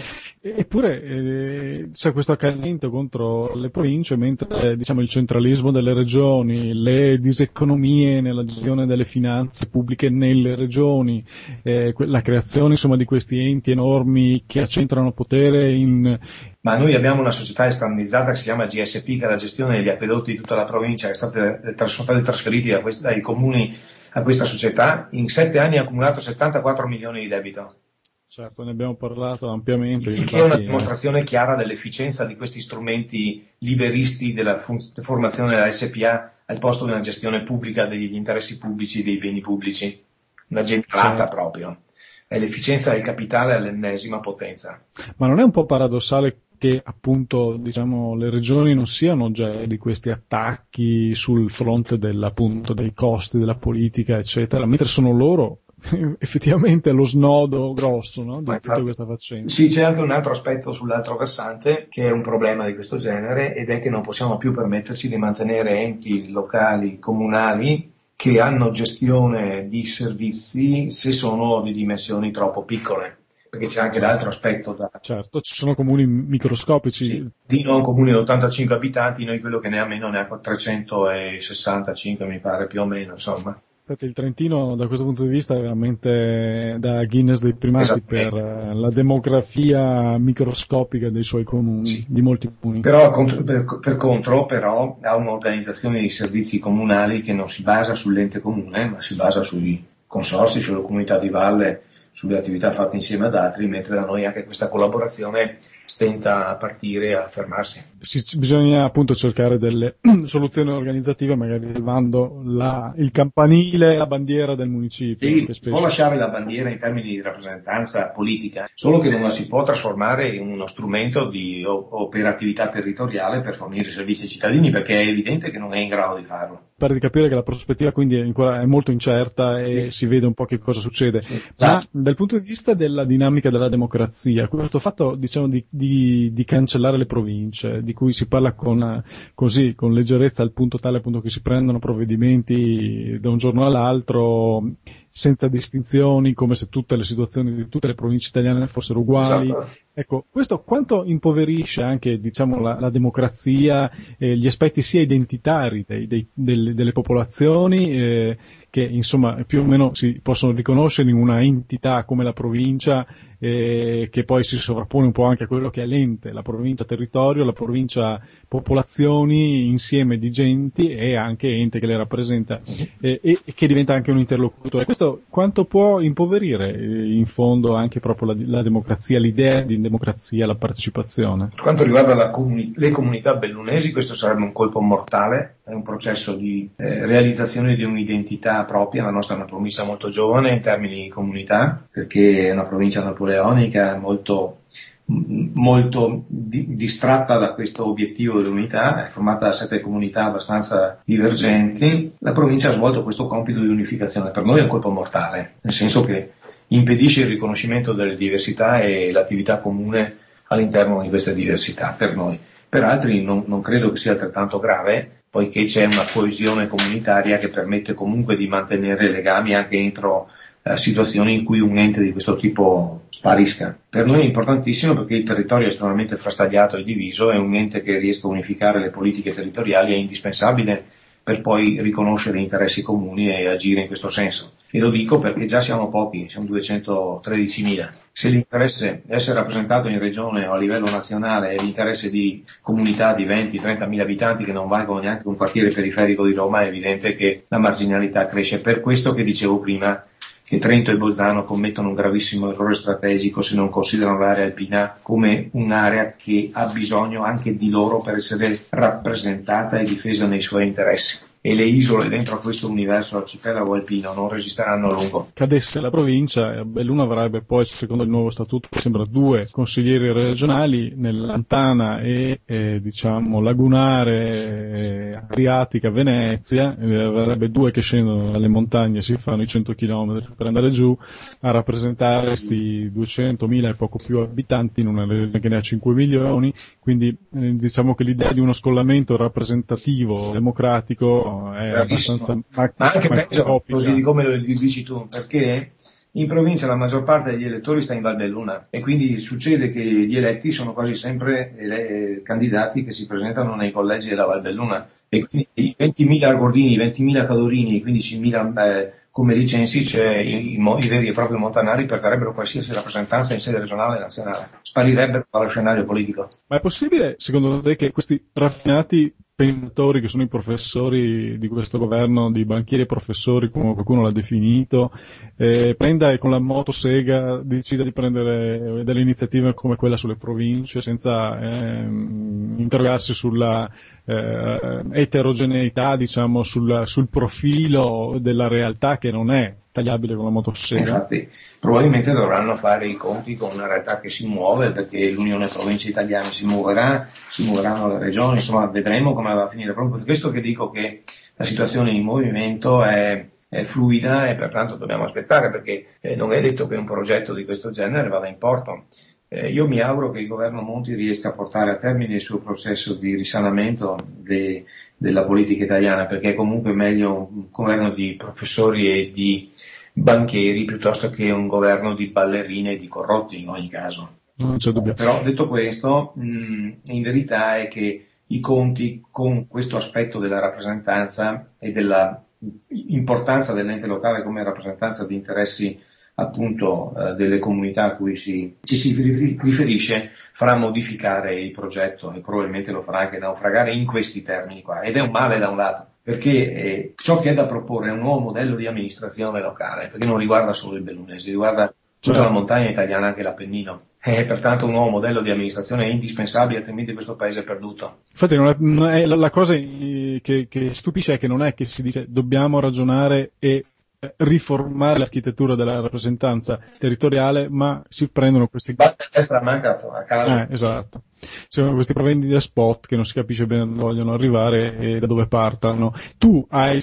Eppure c'è questo accanimento contro le province, mentre diciamo il centralismo delle regioni, le diseconomie nella gestione delle finanze pubbliche nelle regioni, la creazione insomma di questi enti enormi che accentrano potere in... Ma noi abbiamo una società esternizzata che si chiama GSP, che è la gestione degli acquedotti di tutta la provincia, che sono stati trasferiti dai comuni a questa società. In 7 anni ha accumulato 74 milioni di debito. Certo, ne abbiamo parlato ampiamente. Che è una dimostrazione chiara dell'efficienza di questi strumenti liberisti della formazione della SPA al posto di una gestione pubblica degli interessi pubblici, dei beni pubblici. Una gentrata proprio. È l'efficienza del capitale all'ennesima potenza. Ma non è un po' paradossale che appunto diciamo le regioni non siano oggetto di questi attacchi sul fronte appunto dei costi della politica eccetera, mentre sono loro effettivamente lo snodo grosso, no, di tutta questa faccenda? Sì, c'è anche un altro aspetto sull'altro versante che è un problema di questo genere, ed è che non possiamo più permetterci di mantenere enti locali, comunali che hanno gestione di servizi se sono di dimensioni troppo piccole. Perché c'è anche l'altro aspetto Certo, ci sono comuni microscopici. Sì, di non comuni di 85 abitanti, noi quello che ne ha meno ne ha 365 mi pare più o meno, insomma. Infatti il Trentino da questo punto di vista è veramente da Guinness dei primati per la demografia microscopica dei suoi comuni, sì, di molti comuni. Però per contro però ha un'organizzazione di servizi comunali che non si basa sull'ente comune, ma si basa sui consorzi, sulle comunità di valle, sulle attività fatte insieme ad altri, mentre da noi anche questa collaborazione stenta a partire e a fermarsi. Bisogna appunto cercare delle soluzioni organizzative, magari levando il campanile, la bandiera del municipio. Sì, si può lasciare la bandiera in termini di rappresentanza politica, solo che non la si può trasformare in uno strumento di operatività territoriale per fornire servizi ai cittadini, perché è evidente che non è in grado di farlo. Pare di capire che la prospettiva quindi è molto incerta e si vede un po' che cosa succede. Ma dal punto di vista della dinamica della democrazia, questo fatto diciamo di cancellare le province, di cui si parla con leggerezza al punto tale appunto che si prendono provvedimenti da un giorno all'altro senza distinzioni, come se tutte le situazioni di tutte le province italiane fossero uguali. Esatto. Ecco, questo quanto impoverisce anche, diciamo, la democrazia, gli aspetti sia identitari delle popolazioni, che insomma più o meno si possono riconoscere in una entità come la provincia, che poi si sovrappone un po' anche a quello che è l'ente, la provincia territorio, la provincia popolazioni, insieme di genti e anche ente che le rappresenta, e che diventa anche un interlocutore. Questo quanto può impoverire in fondo anche proprio la democrazia, l'idea di democrazia, la partecipazione? Per quanto riguarda le comunità bellunesi, questo sarebbe un colpo mortale, è un processo di realizzazione di un'identità propria. La nostra è una provincia molto giovane in termini di comunità, perché è una provincia napoleonica molto distratta da questo obiettivo dell'unità, è formata da 7 comunità abbastanza divergenti. La provincia ha svolto questo compito di unificazione, per noi è un colpo mortale, nel senso che impedisce il riconoscimento delle diversità e l'attività comune all'interno di queste diversità per noi. Per altri non credo che sia altrettanto grave, poiché c'è una coesione comunitaria che permette comunque di mantenere legami anche entro situazioni in cui un ente di questo tipo sparisca. Per noi è importantissimo perché il territorio è estremamente frastagliato e diviso, e un ente che riesca a unificare le politiche territoriali è indispensabile per poi riconoscere interessi comuni e agire in questo senso. E lo dico perché già siamo pochi, siamo 213.000. Se l'interesse è essere rappresentato in regione o a livello nazionale è l'interesse di comunità di 20-30.000 abitanti che non valgono neanche un quartiere periferico di Roma, è evidente che la marginalità cresce. Per questo che dicevo prima che Trento e Bolzano commettono un gravissimo errore strategico se non considerano l'area alpina come un'area che ha bisogno anche di loro per essere rappresentata e difesa nei suoi interessi. E le isole dentro a questo universo arcipelago alpino non resisteranno a lungo. Cadesse la provincia, Belluno avrebbe poi, secondo il nuovo statuto, mi sembra 2 consiglieri regionali, nell'Antana e diciamo lagunare, Adriatica, Venezia, avrebbe 2 che scendono dalle montagne e si fanno i 100 km per andare giù a rappresentare questi 200.000 e poco più abitanti in una regione che ne ha 5 milioni, quindi diciamo che l'idea di uno scollamento rappresentativo, democratico, è abbastanza ma anche peggio, così di come lo dici tu, perché in provincia la maggior parte degli elettori sta in Valbelluna e quindi succede che gli eletti sono quasi sempre candidati che si presentano nei collegi della Valbelluna e quindi i 20.000 Argordini, i 20.000 Cadorini, i 15.000 come licenzi, cioè i veri e propri montanari perderebbero qualsiasi rappresentanza in sede regionale e nazionale, sparirebbero dallo scenario politico. Ma è possibile, secondo te, che questi raffinati pensatori che sono i professori di questo governo, di banchieri e professori, come qualcuno l'ha definito, prenda e con la motosega decida di prendere delle iniziative come quella sulle province senza interrogarsi sulla eterogeneità, diciamo, sul profilo della realtà che non è tagliabile con la motosega? Infatti, probabilmente dovranno fare i conti con una realtà che si muove, perché l'Unione Province Italiane si muoveranno le regioni, insomma vedremo come va a finire. Proprio per questo che dico che la situazione in movimento è fluida e pertanto dobbiamo aspettare, perché non è detto che un progetto di questo genere vada in porto. Io mi auguro che il governo Monti riesca a portare a termine il suo processo di risanamento della politica italiana, perché è comunque meglio un governo di professori e di banchieri piuttosto che un governo di ballerine e di corrotti in ogni caso. Non c'è dubbio. Però detto questo, in verità è che i conti con questo aspetto della rappresentanza e della importanza dell'ente locale come rappresentanza di interessi appunto delle comunità a cui ci si riferisce farà modificare il progetto e probabilmente lo farà anche naufragare in questi termini qua, ed è un male da un lato, perché ciò che è da proporre è un nuovo modello di amministrazione locale, perché non riguarda solo il bellunese, riguarda tutta la montagna italiana, anche l'Appennino. Pertanto un nuovo modello di amministrazione è indispensabile, altrimenti questo paese è perduto. Infatti non è la cosa che stupisce è che non è che si dice dobbiamo ragionare e riformare l'architettura della rappresentanza territoriale, ma si prendono questi destra mancato a caso. Esatto. Sono questi proventi da spot che non si capisce bene dove vogliono arrivare e da dove partano. Tu hai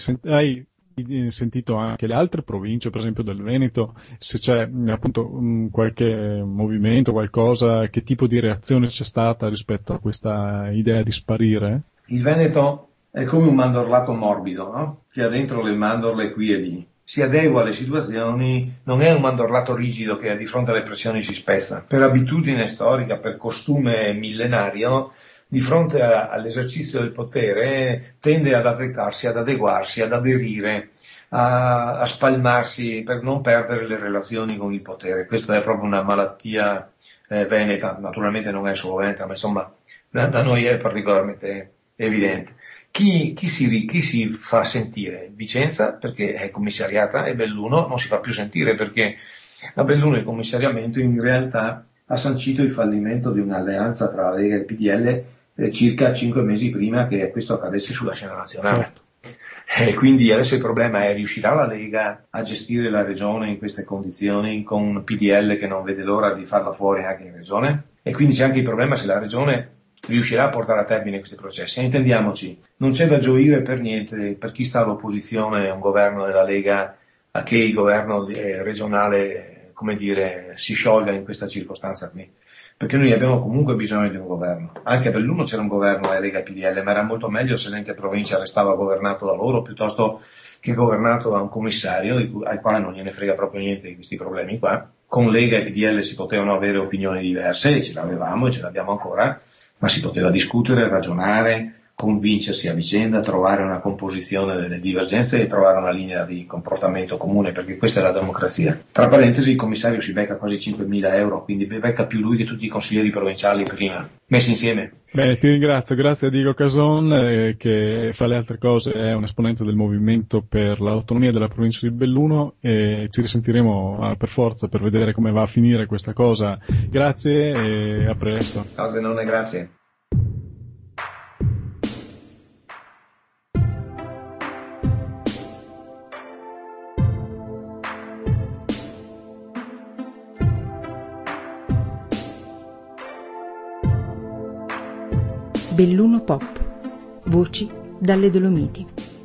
sentito anche le altre province, per esempio del Veneto, se c'è appunto qualche movimento, qualcosa, che tipo di reazione c'è stata rispetto a questa idea di sparire? Il Veneto è come un mandorlato morbido, no? Che ha dentro le mandorle qui e lì. Si adegua alle situazioni, non è un mandorlato rigido che di fronte alle pressioni si spezza. Per abitudine storica, per costume millenario, di fronte all'esercizio del potere tende ad adattarsi, ad adeguarsi, ad aderire, a spalmarsi per non perdere le relazioni con il potere. Questa è proprio una malattia veneta, naturalmente non è solo veneta, ma insomma da noi è particolarmente evidente. Chi si fa sentire? Vicenza, perché è commissariata, e Belluno non si fa più sentire, perché a Belluno il commissariamento in realtà ha sancito il fallimento di un'alleanza tra la Lega e il PDL circa 5 mesi prima che questo accadesse sulla scena nazionale. Certo. E quindi adesso il problema è: riuscirà la Lega a gestire la regione in queste condizioni con un PDL che non vede l'ora di farla fuori anche in regione? E quindi c'è anche il problema se la regione riuscirà a portare a termine questi processi. Intendiamoci, non c'è da gioire per niente per chi sta all'opposizione a un governo della Lega a che il governo regionale, come dire, si sciolga in questa circostanza qui, perché noi abbiamo comunque bisogno di un governo. Anche a Belluno c'era un governo Lega e PDL, ma era molto meglio se l'ente provincia restava governato da loro piuttosto che governato da un commissario al quale non gliene frega proprio niente di questi problemi qua. Con Lega e PDL si potevano avere opinioni diverse, e ce l'avevamo e ce l'abbiamo ancora, ma si poteva discutere, ragionare, convincersi a vicenda, trovare una composizione delle divergenze e trovare una linea di comportamento comune, perché questa è la democrazia. Tra parentesi, il commissario si becca quasi 5.000 euro, quindi becca più lui che tutti i consiglieri provinciali prima, messi insieme. Bene, ti ringrazio, grazie a Diego Cason che fra le altre cose è un esponente del movimento per l'autonomia della provincia di Belluno, e ci risentiremo per forza per vedere come va a finire questa cosa. Grazie e a presto. Ciao Zenone, grazie. Belluno Pop. Voci dalle Dolomiti.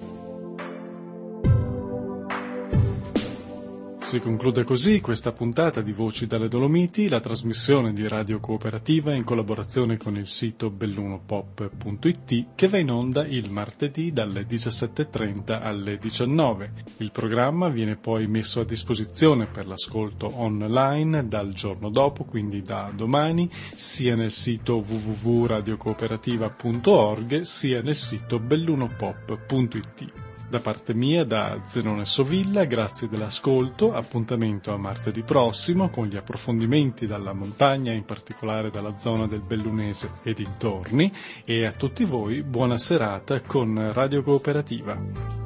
Si conclude così questa puntata di Voci dalle Dolomiti, la trasmissione di Radio Cooperativa in collaborazione con il sito bellunopop.it, che va in onda il martedì dalle 17.30 alle 19. Il programma viene poi messo a disposizione per l'ascolto online dal giorno dopo, quindi da domani, sia nel sito www.radiocooperativa.org sia nel sito bellunopop.it. Da parte mia, da Zenone Sovilla, grazie dell'ascolto, appuntamento a martedì prossimo con gli approfondimenti dalla montagna, in particolare dalla zona del Bellunese e dintorni, e a tutti voi buona serata con Radio Cooperativa.